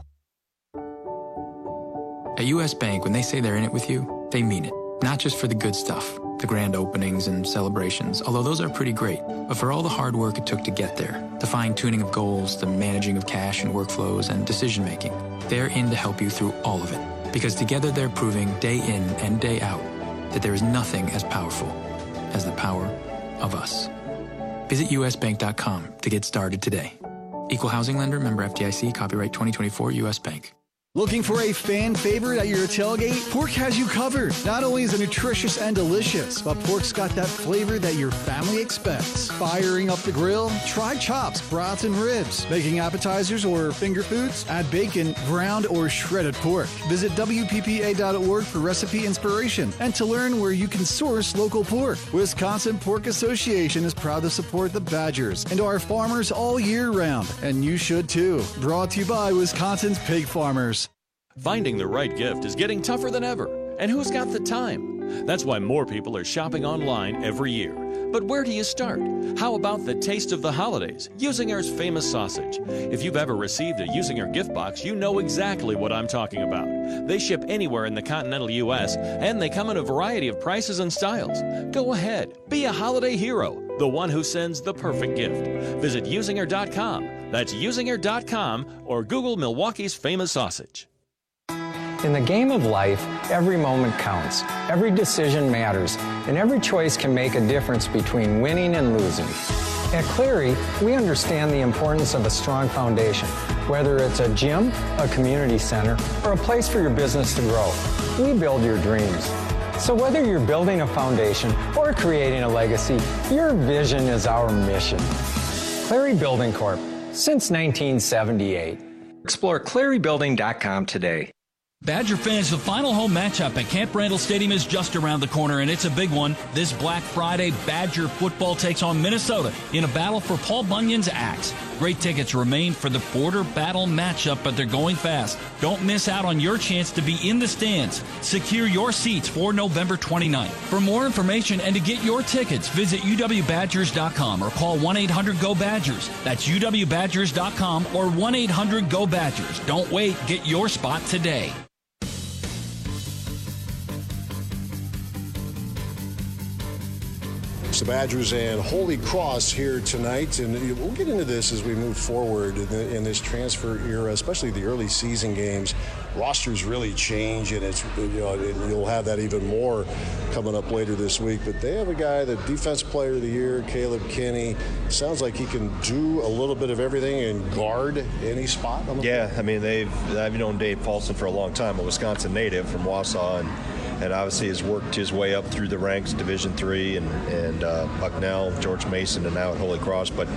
At U.S. Bank, when they say they're in it with you, they mean it. Not just for the good stuff, the grand openings and celebrations, although those are pretty great, but for all the hard work it took to get there, the fine-tuning of goals, the managing of cash and workflows, and decision-making. They're in to help you through all of it, because together they're proving day in and day out that there is nothing as powerful as the power of us. Visit usbank.com to get started today. Equal housing lender, member FDIC, copyright 2024 U.S. Bank. Looking for a fan favorite at your tailgate? Pork has you covered. Not only is it nutritious and delicious, but Pork's got that flavor that your family expects. Firing up the grill? Try chops, brats, and ribs. Making appetizers or finger foods? Add bacon, ground, or shredded pork. Visit WPPA.org for recipe inspiration and to learn where you can source local pork. Wisconsin Pork Association is proud to support the Badgers and our farmers all year round, and you should too. Brought to you by Wisconsin's Pig Farmers. Finding the right gift is getting tougher than ever, and who's got the time? That's why more people are shopping online every year. But where do you start? How about the taste of the holidays, Usinger's famous sausage? If you've ever received a Usinger gift box, you know exactly what I'm talking about. They ship anywhere in the continental U.S., and they come in a variety of prices and styles. Go ahead, be a holiday hero, the one who sends the perfect gift. Visit Usinger.com. That's Usinger.com, or Google Milwaukee's famous sausage. In the game of life, every moment counts, every decision matters, and every choice can make a difference between winning and losing. At Cleary, we understand the importance of a strong foundation, whether it's a gym, a community center, or a place for your business to grow. We build your dreams. So whether you're building a foundation or creating a legacy, your vision is our mission. Cleary Building Corp. Since 1978. Explore ClearyBuilding.com today. Badger fans, the final home matchup at Camp Randall Stadium is just around the corner, and it's a big one. This Black Friday, Badger football takes on Minnesota in a battle for Paul Bunyan's axe. Great tickets remain for the border battle matchup, but they're going fast. Don't miss out on your chance to be in the stands. Secure your seats for November 29th. For more information and to get your tickets, visit UWBadgers.com or call 1-800-GO-BADGERS. That's UWBadgers.com or 1-800-GO-BADGERS. Don't wait. Get your spot today. The Badgers and Holy Cross here tonight, and we'll get into this as we move forward in this transfer era, especially the early season games. Rosters really change, and it's and you'll have that even more coming up later this week. But they have a guy, the Defensive Player of the Year, Caleb Kinney. Sounds like he can do a little bit of everything and guard any spot on the field. I mean, I've known Dave Paulson for a long time, a Wisconsin native from Wausau, and obviously has worked his way up through the ranks, Division III, and Bucknell, George Mason, and now at Holy Cross. But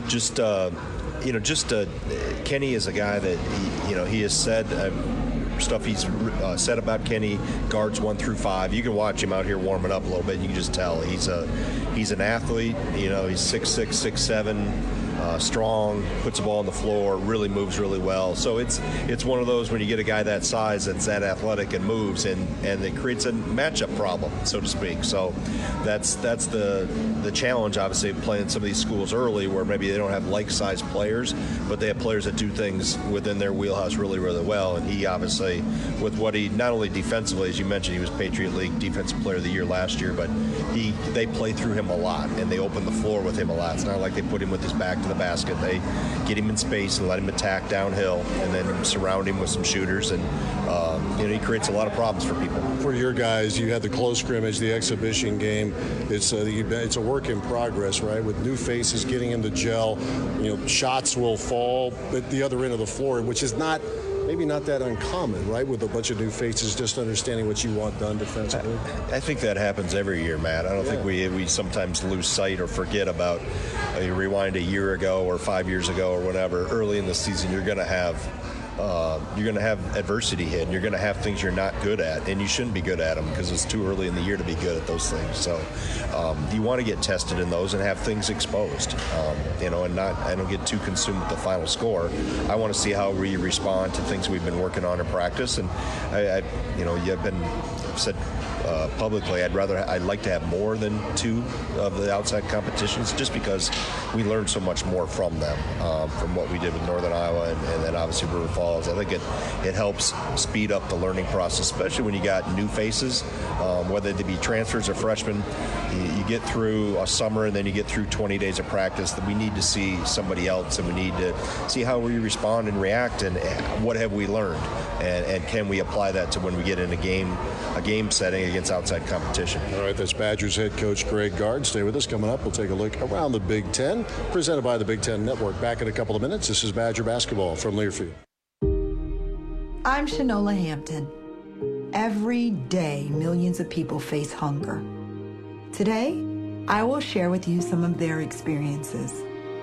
Kenny is a guy that he has said stuff he's said about Kenny, guards 1 through 5. You can watch him out here warming up a little bit. And you can just tell he's an athlete. He's 6'6", 6'7". Strong, puts the ball on the floor, really moves really well. So it's one of those when you get a guy that size that's that athletic and moves, and it creates a matchup problem, so to speak. So that's the challenge, obviously, of playing some of these schools early where maybe they don't have like-sized players, but they have players that do things within their wheelhouse really, really well. And he obviously, with what he, not only defensively, as you mentioned, he was Patriot League Defensive Player of the Year last year, but they play through him a lot, and they open the floor with him a lot. It's not like they put him with his back to the basket. They get him in space and let him attack downhill, and then surround him with some shooters, and he creates a lot of problems for people. For your guys, you had the close scrimmage, the exhibition game. It's a work in progress, right? With new faces getting in the gel, shots will fall at the other end of the floor, which is maybe not that uncommon, right? With a bunch of new faces, just understanding what you want done defensively. I think that happens every year, Matt. I don't think we sometimes lose sight or forget about. You rewind a year ago or 5 years ago or whatever. Early in the season, you're going to have adversity hit, and you're going to have things you're not good at, and you shouldn't be good at them because it's too early in the year to be good at those things. So you want to get tested in those and have things exposed, and I don't get too consumed with the final score. I want to see how we respond to things we've been working on in practice, and you've been said publicly, I'd like to have more than 2 of the outside competitions, just because we learned so much more from them, from what we did with Northern Iowa and then obviously River Falls. I think it helps speed up the learning process, especially when you got new faces, whether they be transfers or freshmen. You get through a summer and then you get through 20 days of practice. That we need to see somebody else, and we need to see how we respond and react, and what have we learned, and can we apply that to when we get in a game setting against outside competition. All right, that's Badgers head coach Greg Gard. Stay with us. Coming up, we'll take a look around the Big Ten, presented by the Big Ten Network. Back in a couple of minutes. This is Badger basketball from Learfield. I'm Shanola Hampton. Every day, millions of people face hunger. Today, I will share with you some of their experiences.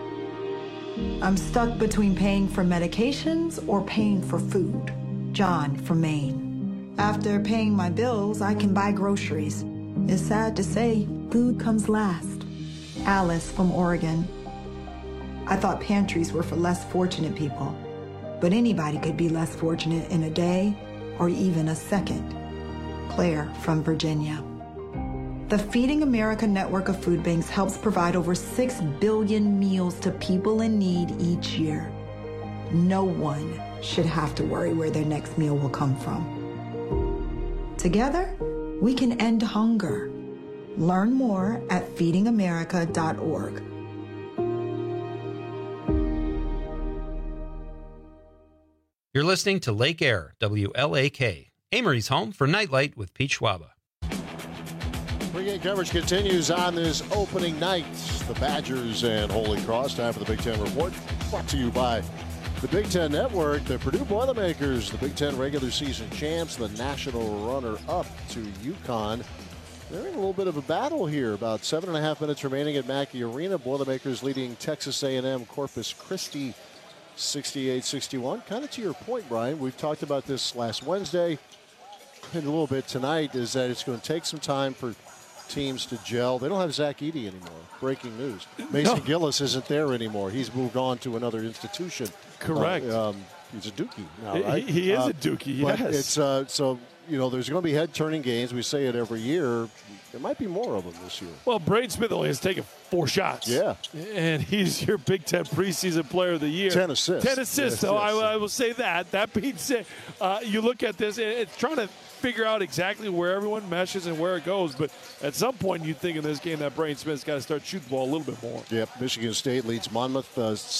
I'm stuck between paying for medications or paying for food. John from Maine. After paying my bills, I can buy groceries. It's sad to say, food comes last. Alice from Oregon. I thought pantries were for less fortunate people, but anybody could be less fortunate in a day or even a second. Claire from Virginia. The Feeding America network of food banks helps provide over 6 billion meals to people in need each year. No one should have to worry where their next meal will come from. Together, we can end hunger. Learn more at feedingamerica.org. You're listening to Lake Air, WLAK, Amory's home for Nightlight with Pete Schwaba. Pre-game coverage continues on this opening night. The Badgers and Holy Cross. Time for the Big Ten Report. Brought to you by the Big Ten Network, the Purdue Boilermakers, the Big Ten regular season champs, the national runner-up to UConn. They're in a little bit of a battle here. About 7.5 minutes remaining at Mackey Arena. Boilermakers leading Texas A&M Corpus Christi 68-61. Kind of to your point, Brian, we've talked about this last Wednesday and a little bit tonight, is that it's going to take some time for teams to gel. They don't have Zach Edey anymore. Breaking news. Mason Gillis isn't there anymore. He's moved on to another institution. Correct. He's a Dookie now, right? He is a Dookie, yes. But it's, so, there's going to be head-turning games. We say it every year. There might be more of them this year. Well, Braden Smith only has taken 4 shots. Yeah. And he's your Big Ten preseason player of the year. 10 assists. 10 assists, so I will say that. That being said, you look at this, it's trying to figure out exactly where everyone meshes and where it goes. But at some point, you'd think in this game that Braden Smith's got to start shooting the ball a little bit more. Yep. Michigan State leads Monmouth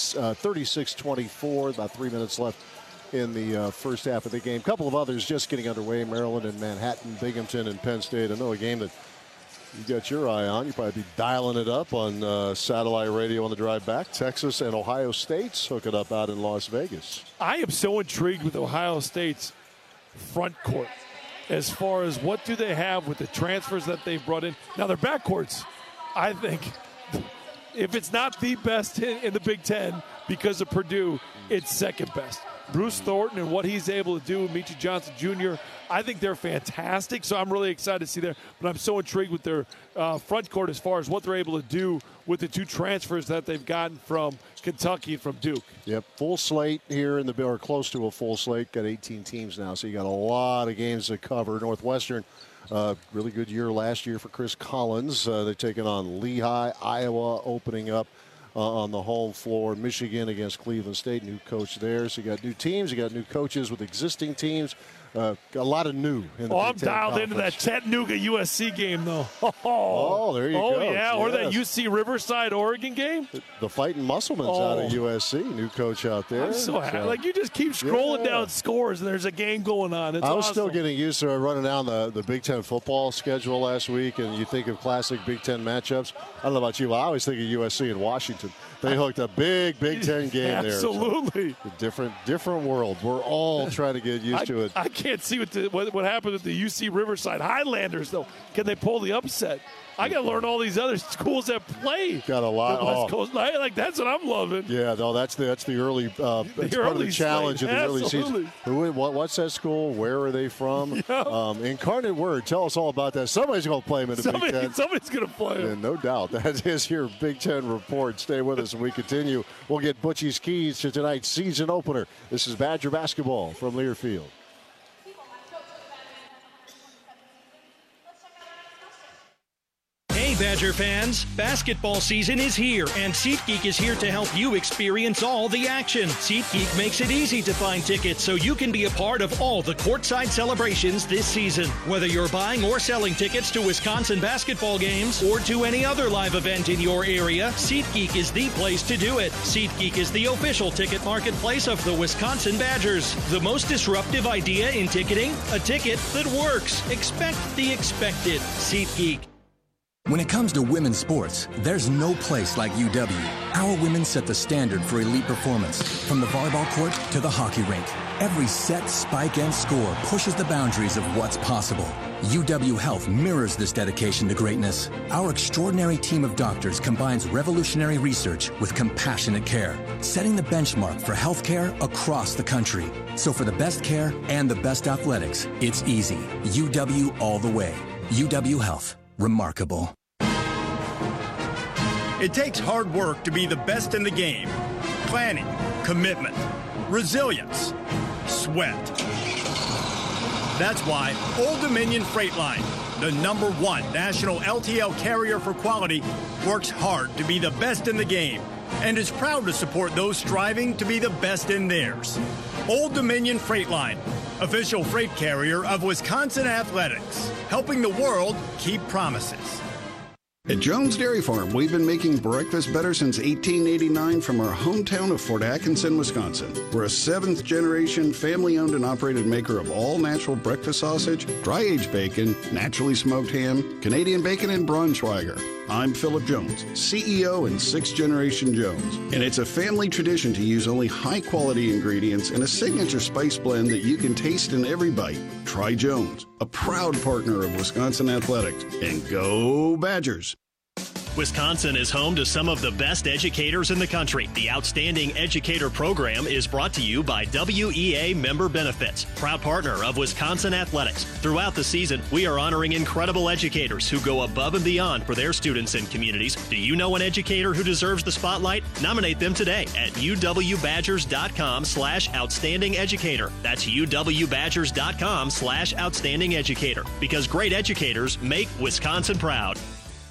36-24. About 3 minutes left in the first half of the game. A couple of others just getting underway. Maryland and Manhattan, Binghamton and Penn State. I know a game that you got your eye on. You'll probably be dialing it up on satellite radio on the drive back. Texas and Ohio State's hook it up out in Las Vegas. I am so intrigued with Ohio State's front court as far as what do they have with the transfers that they've brought in. Now, their backcourts, I think, if it's not the best in the Big Ten because of Purdue, it's second best. Bruce Thornton and what he's able to do with Meechie Johnson Jr., I think they're fantastic, so I'm really excited to see there. But I'm so intrigued with their front court as far as what they're able to do with the 2 transfers that they've gotten from Kentucky and from Duke. Yep, full slate here in the or close to a full slate. Got 18 teams now, so you got a lot of games to cover. Northwestern, really good year last year for Chris Collins. They're taking on Lehigh, Iowa, opening up on the home floor. Michigan against Cleveland State, new coach there. So you got new teams, you got new coaches with existing teams. a lot of new in the I'm Big Ten dialed into that Conference. Chattanooga USC game, though. Oh, there you go. Oh, yeah, or that Yes. UC Riverside, Oregon game. The Fighting Musselman's out of USC, new coach out there. I'm so happy. Like, you just keep scrolling down scores, and there's a game going on. It's I was awesome. still getting used to running down the Big Ten football schedule last week, and you think of classic Big Ten matchups. I don't know about you, but I always think of USC and Washington. They hooked a big Big Ten game Absolutely. there. So, different world. We're all trying to get used to it. I can't see what happened with the UC Riverside Highlanders, though. Can they pull the upset? I got to learn all these other schools that play. Got a lot. The West Coast. Like, that's what I'm loving. Yeah, no, that's the early. That's part of the challenge of the early season. What's that school? Where are they from? Incarnate Word. Tell us all about that. Somebody's going to play them in the Big Ten. Somebody's going to play them. Yeah, no doubt. That is your Big Ten report. Stay with us as we continue. We'll get Butchie's keys to tonight's season opener. This is Badger basketball from Learfield. Hey Badger fans, basketball season is here and SeatGeek is here to help you experience all the action. SeatGeek makes it easy to find tickets so you can be a part of all the courtside celebrations this season. Whether you're buying or selling tickets to Wisconsin basketball games or to any other live event in your area, SeatGeek is the place to do it. SeatGeek is the official ticket marketplace of the Wisconsin Badgers. The most disruptive idea in ticketing? A ticket that works. Expect the expected. SeatGeek. When it comes to women's sports, there's no place like UW. Our women set the standard for elite performance, from the volleyball court to the hockey rink. Every set, spike, and score pushes the boundaries of what's possible. UW Health mirrors this dedication to greatness. Our extraordinary team of doctors combines revolutionary research with compassionate care, setting the benchmark for healthcare across the country. So for the best care and the best athletics, it's easy. UW all the way. UW Health. Remarkable. It takes hard work to be the best in the game. Planning, commitment, resilience, sweat. That's why Old Dominion Freight Line, the #1 national LTL carrier for quality, works hard to be the best in the game and is proud to support those striving to be the best in theirs. Old Dominion Freight Line, official freight carrier of Wisconsin Athletics, helping the world keep promises. At Jones Dairy Farm, we've been making breakfast better since 1889 from our hometown of Fort Atkinson, Wisconsin. We're a 7th-generation, family-owned and operated maker of all-natural breakfast sausage, dry-aged bacon, naturally smoked ham, Canadian bacon, and Braunschweiger. I'm Philip Jones, CEO and 6th-generation Jones. And it's a family tradition to use only high-quality ingredients and a signature spice blend that you can taste in every bite. Try Jones, a proud partner of Wisconsin Athletics. And go Badgers! Wisconsin is home to some of the best educators in the country. The Outstanding Educator Program is brought to you by WEA Member Benefits, proud partner of Wisconsin Athletics. Throughout the season, we are honoring incredible educators who go above and beyond for their students and communities. Do you know an educator who deserves the spotlight? Nominate them today at uwbadgers.com/outstanding educator. That's uwbadgers.com/outstanding educator. Because great educators make Wisconsin proud.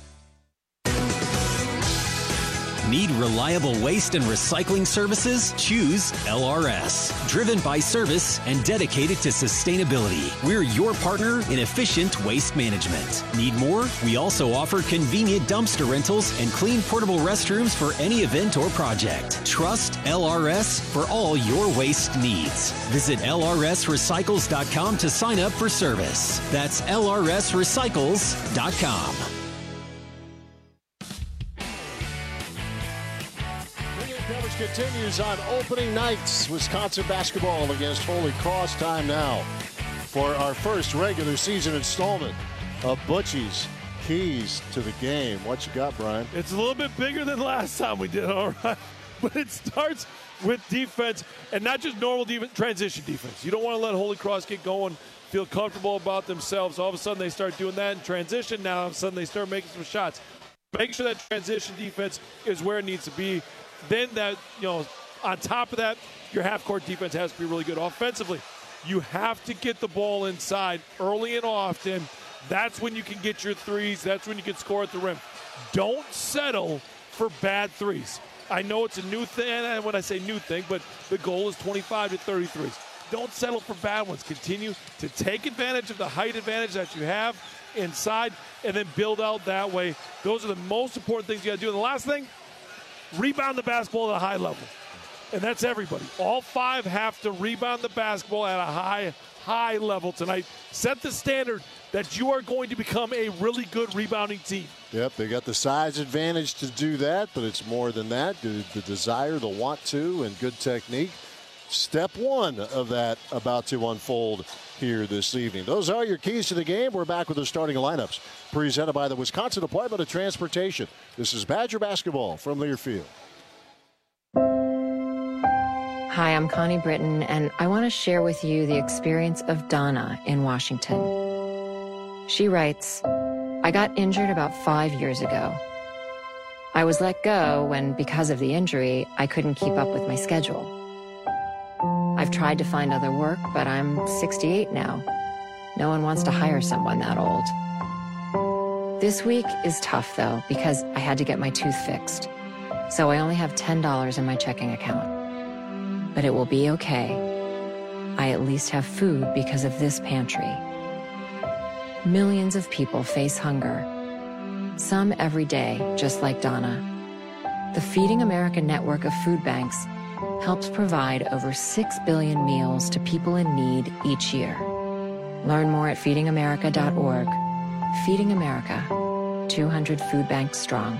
Need reliable waste and recycling services? Choose LRS. Driven by service and dedicated to sustainability. We're your partner in efficient waste management. Need more? We also offer convenient dumpster rentals and clean portable restrooms for any event or project. Trust LRS for all your waste needs. Visit lrsrecycles.com to sign up for service. That's lrsrecycles.com. Continues on opening nights. Wisconsin basketball against Holy Cross. Time now for our first regular season installment of Butchie's Keys to the Game. What you got, Brian? It's a little bit bigger than last time we did, all right. But it starts with defense, and not just normal defense, transition defense. You don't want to let Holy Cross get going, feel comfortable about themselves. All of a sudden they start doing that in transition. Now all of a sudden they start making some shots. Make sure that transition defense is where it needs to be. Then that, on top of that, your half-court defense has to be really good offensively. You have to get the ball inside early and often. That's when you can get your threes. That's when you can score at the rim. Don't settle for bad threes. I know it's a new thing, and when I say new thing, but the goal is 25 to 30 threes. Don't settle for bad ones. Continue to take advantage of the height advantage that you have inside and then build out that way. Those are the most important things you got to do. And the last thing, rebound the basketball at a high level. And that's everybody. All 5 have to rebound the basketball at a high level tonight. Set the standard that you are going to become a really good rebounding team. Yep, they got the size advantage to do that, but it's more than that. The desire, the want to, and good technique. Step 1 of that about to unfold here this evening. Those are your keys to the game. We're back with the starting lineups presented by the Wisconsin Department of Transportation. This is Badger basketball from Learfield. Hi, I'm Connie Britton, and I want to share with you the experience of Donna in Washington. She writes, I got injured about 5 years ago. I was let go when, because of the injury, I couldn't keep up with my schedule. I've tried to find other work, but I'm 68 now. No one wants to hire someone that old. This week is tough, though, because I had to get my tooth fixed. So I only have $10 in my checking account. But it will be okay. I at least have food because of this pantry. Millions of people face hunger. Some every day, just like Donna. The Feeding America network of food banks helps provide over 6 billion meals to people in need each year. Learn more at feedingamerica.org. Feeding America, 200 food banks strong.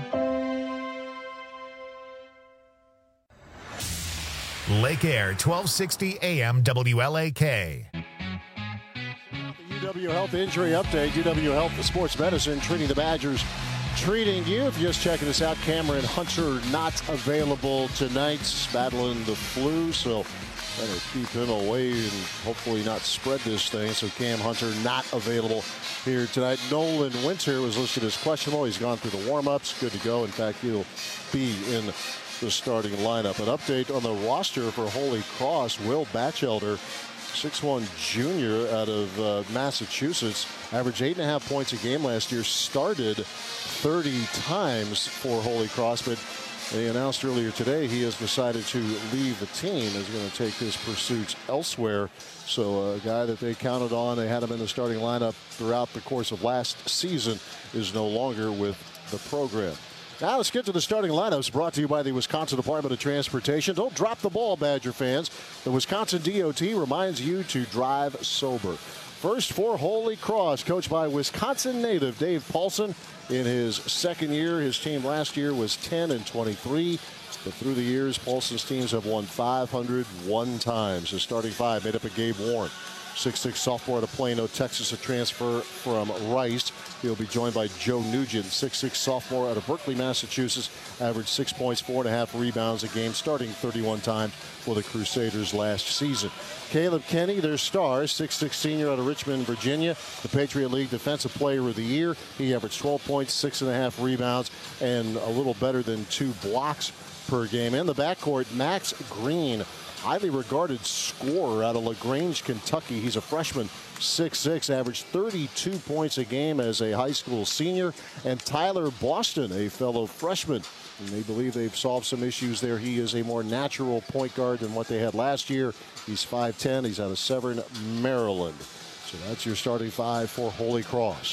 Lake Air, 1260 AM WLAK. UW Health Injury Update. UW Health Sports Medicine treating the Badgers, treating you. If you're just checking us out, Cameron Hunter not available tonight, battling the flu, so better keep him away and hopefully not spread this thing. So Cam Hunter not available here tonight. Nolan Winter was listed as questionable. He's gone through the warm-ups, good to go. In fact, he'll be in the starting lineup. An update on the roster for Holy Cross. Will Batchelder, 6'1" junior out of Massachusetts, averaged 8.5 points a game last year, started 30 times for Holy Cross, but they announced earlier today he has decided to leave the team, is going to take his pursuits elsewhere. So a guy that they counted on, they had him in the starting lineup throughout the course of last season, is no longer with the program. Now let's get to the starting lineups, brought to you by the Wisconsin Department of Transportation. Don't drop the ball, Badger fans. The Wisconsin DOT reminds you to drive sober. First for Holy Cross, coached by Wisconsin native Dave Paulson. In his second year, his team last year was 10-23. But through the years, Paulson's teams have won 501 times. His starting 5 made up of Gabe Warren, 6'6" sophomore out of Plano, Texas, a transfer from Rice. He'll be joined by Joe Nugent, 6'6" sophomore out of Berkeley, Massachusetts, averaged 6 points, 4.5 rebounds a game, starting 31 times for the Crusaders last season. Caleb Kenny, their star, 6'6" senior out of Richmond, Virginia, the Patriot League Defensive Player of the Year. He averaged 12 points, 6.5 rebounds, and a little better than 2 blocks per game. In the backcourt, Max Green, highly regarded scorer out of LaGrange, Kentucky. He's a freshman, 6'6", averaged 32 points a game as a high school senior. And Tyler Boston, a fellow freshman. And they believe they've solved some issues there. He is a more natural point guard than what they had last year. He's 5'10". He's out of Severn, Maryland. So that's your starting 5 for Holy Cross.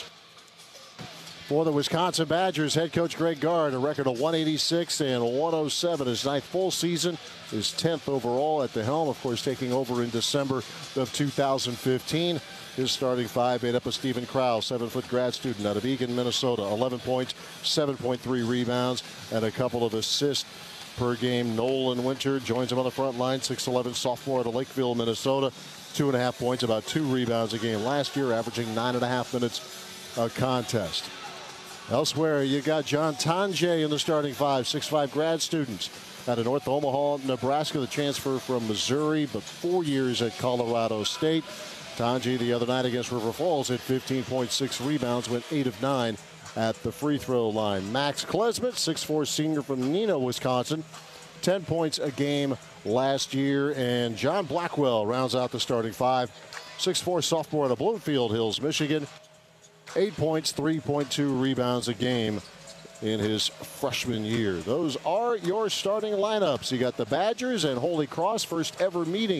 For the Wisconsin Badgers, head coach Greg Gard, a record of 186 and 107. His 9th full season, his 10th overall at the helm, of course, taking over in December of 2015. His starting 5 made up of Stephen Krause, 7-foot grad student out of Eagan, Minnesota, 11 points, 7.3 rebounds, and a couple of assists per game. Nolan Winter joins him on the front line, 6'11", sophomore out of Lakeville, Minnesota, 2.5 points, about 2 rebounds a game last year, averaging 9.5 minutes a contest. Elsewhere, you got John Tonje in the starting 5, 6'5" grad students out of North Omaha, Nebraska, the transfer from Missouri, but 4 years at Colorado State. Tonje the other night against River Falls hit 15.6 rebounds, went 8 of 9 at the free throw line. Max Klesmit, 6'4" senior from Neenah, Wisconsin, 10 points a game last year. And John Blackwell rounds out the starting 5, 6'4" sophomore out of Bloomfield Hills, Michigan, 8 points, 3.2 rebounds a game in his freshman year. Those are your starting lineups. You got the Badgers and Holy Cross, first ever meeting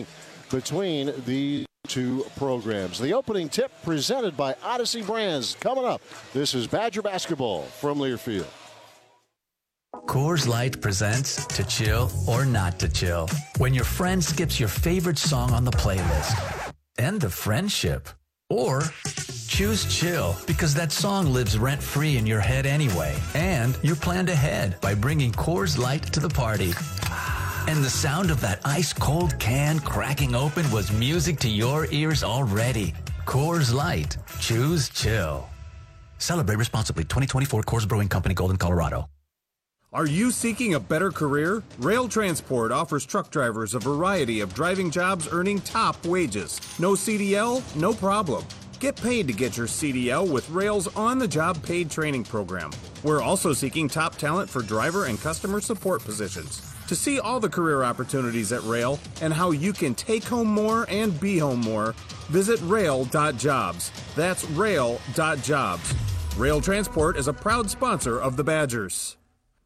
between the two programs. The opening tip presented by Odyssey Brands coming up. This is Badger basketball from Learfield. Coors Light presents To Chill or Not to Chill. When your friend skips your favorite song on the playlist. End the friendship. Or choose chill because that song lives rent-free in your head anyway. And you're planned ahead by bringing Coors Light to the party. And the sound of that ice-cold can cracking open was music to your ears already. Coors Light. Choose chill. Celebrate responsibly. 2024 Coors Brewing Company, Golden, Colorado. Are you seeking a better career? Rail Transport offers truck drivers a variety of driving jobs earning top wages. No CDL? No problem. Get paid to get your CDL with Rail's on-the-job paid training program. We're also seeking top talent for driver and customer support positions. To see all the career opportunities at Rail and how you can take home more and be home more, visit rail.jobs. That's rail.jobs. Rail Transport is a proud sponsor of the Badgers.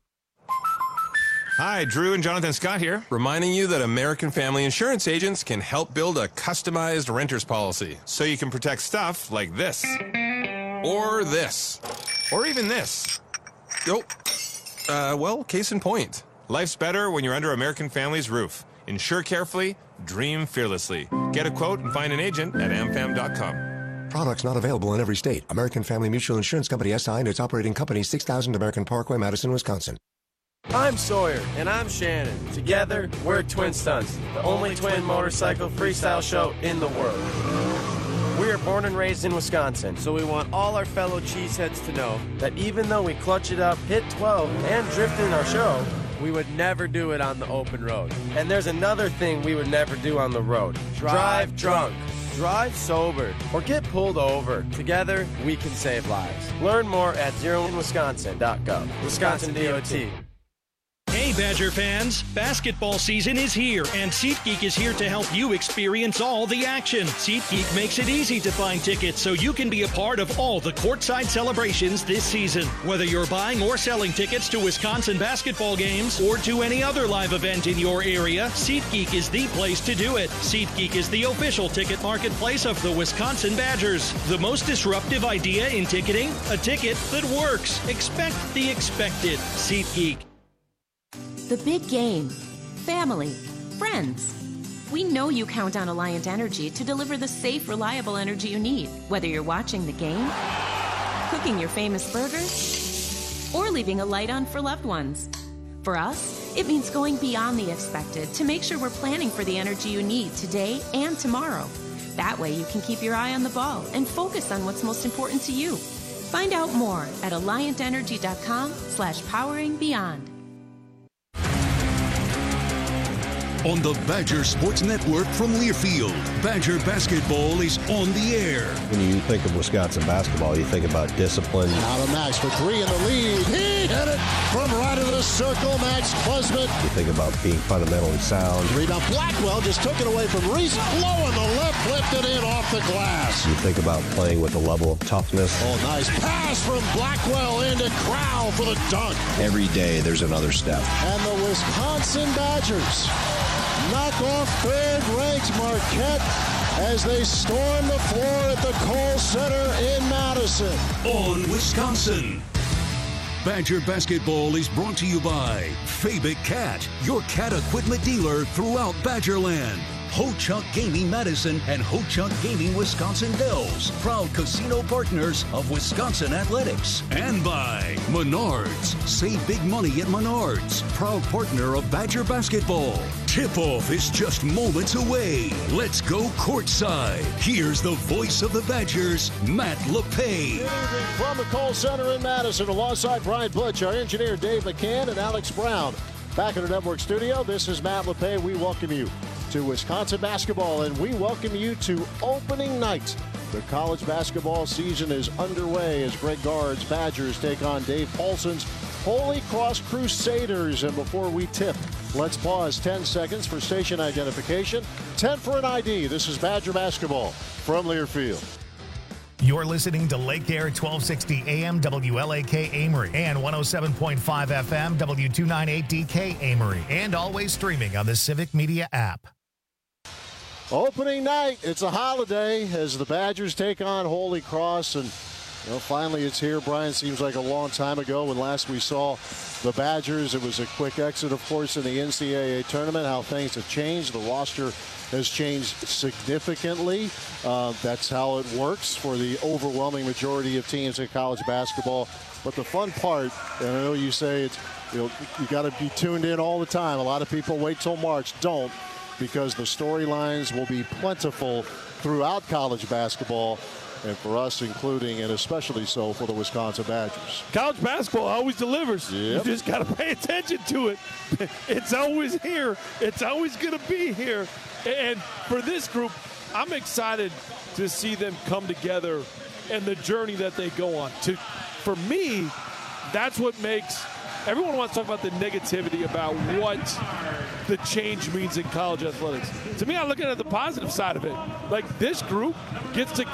Hi, Drew and Jonathan Scott here, reminding you that American Family Insurance agents can help build a customized renter's policy so you can protect stuff like this, or this, or even this. Well, case in point. Life's better when you're under American Family's roof. Insure carefully, dream fearlessly. Get a quote and find an agent at amfam.com. Products not available in every state. American Family Mutual Insurance Company SI and its operating company 6000 American Parkway, Madison, Wisconsin. I'm Sawyer. And I'm Shannon. Together, we're Twin Stunts, the only twin motorcycle freestyle show in the world. We are born and raised in Wisconsin, so we want all our fellow cheeseheads to know that even though we clutch it up, hit 12, and drift in our show, we would never do it on the open road. And there's another thing we would never do on the road. Drive drunk. Drive sober or get pulled over. Together, we can save lives. Learn more at zeroinwisconsin.gov. Wisconsin DOT. Hey Badger fans, basketball season is here and SeatGeek is here to help you experience all the action. SeatGeek makes it easy to find tickets so you can be a part of all the courtside celebrations this season. Whether you're buying or selling tickets to Wisconsin basketball games or to any other live event in your area, SeatGeek is the place to do it. SeatGeek is the official ticket marketplace of the Wisconsin Badgers. The most disruptive idea in ticketing? A ticket that works. Expect the expected. SeatGeek. The big game, family, friends. We know you count on Alliant Energy to deliver the safe, reliable energy you need, whether you're watching the game, cooking your famous burgers, or leaving a light on for loved ones. For us, it means going beyond the expected to make sure we're planning for the energy you need today and tomorrow. That way you can keep your eye on the ball and focus on what's most important to you. Find out more at alliantenergy.com/poweringbeyond. On the Badger Sports Network from Learfield, Badger basketball is on the air. When you think of Wisconsin basketball, you think about discipline. Out of Max for three in the lead. He hit it from right of the circle. Max Klesmit. You think about being fundamentally sound. Rebound. Blackwell just took it away from Reese. Low on the left, flipped it in off the glass. You think about playing with a level of toughness. Oh, nice pass from Blackwell into Crowell for the dunk. Every day there's another step. And the Wisconsin Badgers knock off third-ranked Marquette as they storm the floor at the Kohl Center in Madison. On Wisconsin. Badger basketball is brought to you by Fabic Cat, your cat equipment dealer throughout Badgerland. Ho-Chunk Gaming Madison and Ho-Chunk Gaming Wisconsin Dells, proud casino partners of Wisconsin Athletics. And by Menards. Save big money at Menards, proud partner of Badger basketball. Tip-off is just moments away. Let's go courtside. Here's the voice of the Badgers, Matt LePay. Good evening from the Kohl Center in Madison, alongside Brian Butch, our engineer Dave McCann, and Alex Brown. Back in the network studio, this is Matt LePay. We welcome you to Wisconsin basketball, and we welcome you to opening night. The college basketball season is underway as Greg Gard's Badgers take on Dave Paulson's Holy Cross Crusaders. And before we tip, let's pause 10 seconds for station identification. 10 for an ID. This is Badger basketball from Learfield. You're listening to Lake Air 1260 AM WLAK Amory and 107.5 FM W298DK Amory, and always streaming on the Civic Media app. Opening night, it's a holiday as the Badgers take on Holy Cross, and finally it's here. Brian, seems like a long time ago when last we saw the Badgers. It was a quick exit, of course, in the NCAA tournament. How things have changed. The roster has changed significantly. That's how it works for the overwhelming majority of teams in college basketball. But the fun part, and I know you say it's, you got to be tuned in all the time. A lot of people wait till March. Don't, because the storylines will be plentiful throughout college basketball, and for us including, and especially so for the Wisconsin Badgers. College basketball always delivers. Yep. You just got to pay attention to it. It's always here. It's always going to be here. And for this group, I'm excited to see them come together and the journey that they go on. For me, that's what makes – everyone wants to talk about the negativity about what the change means in college athletics. To me, I look at it the positive side of it. Like, this group gets to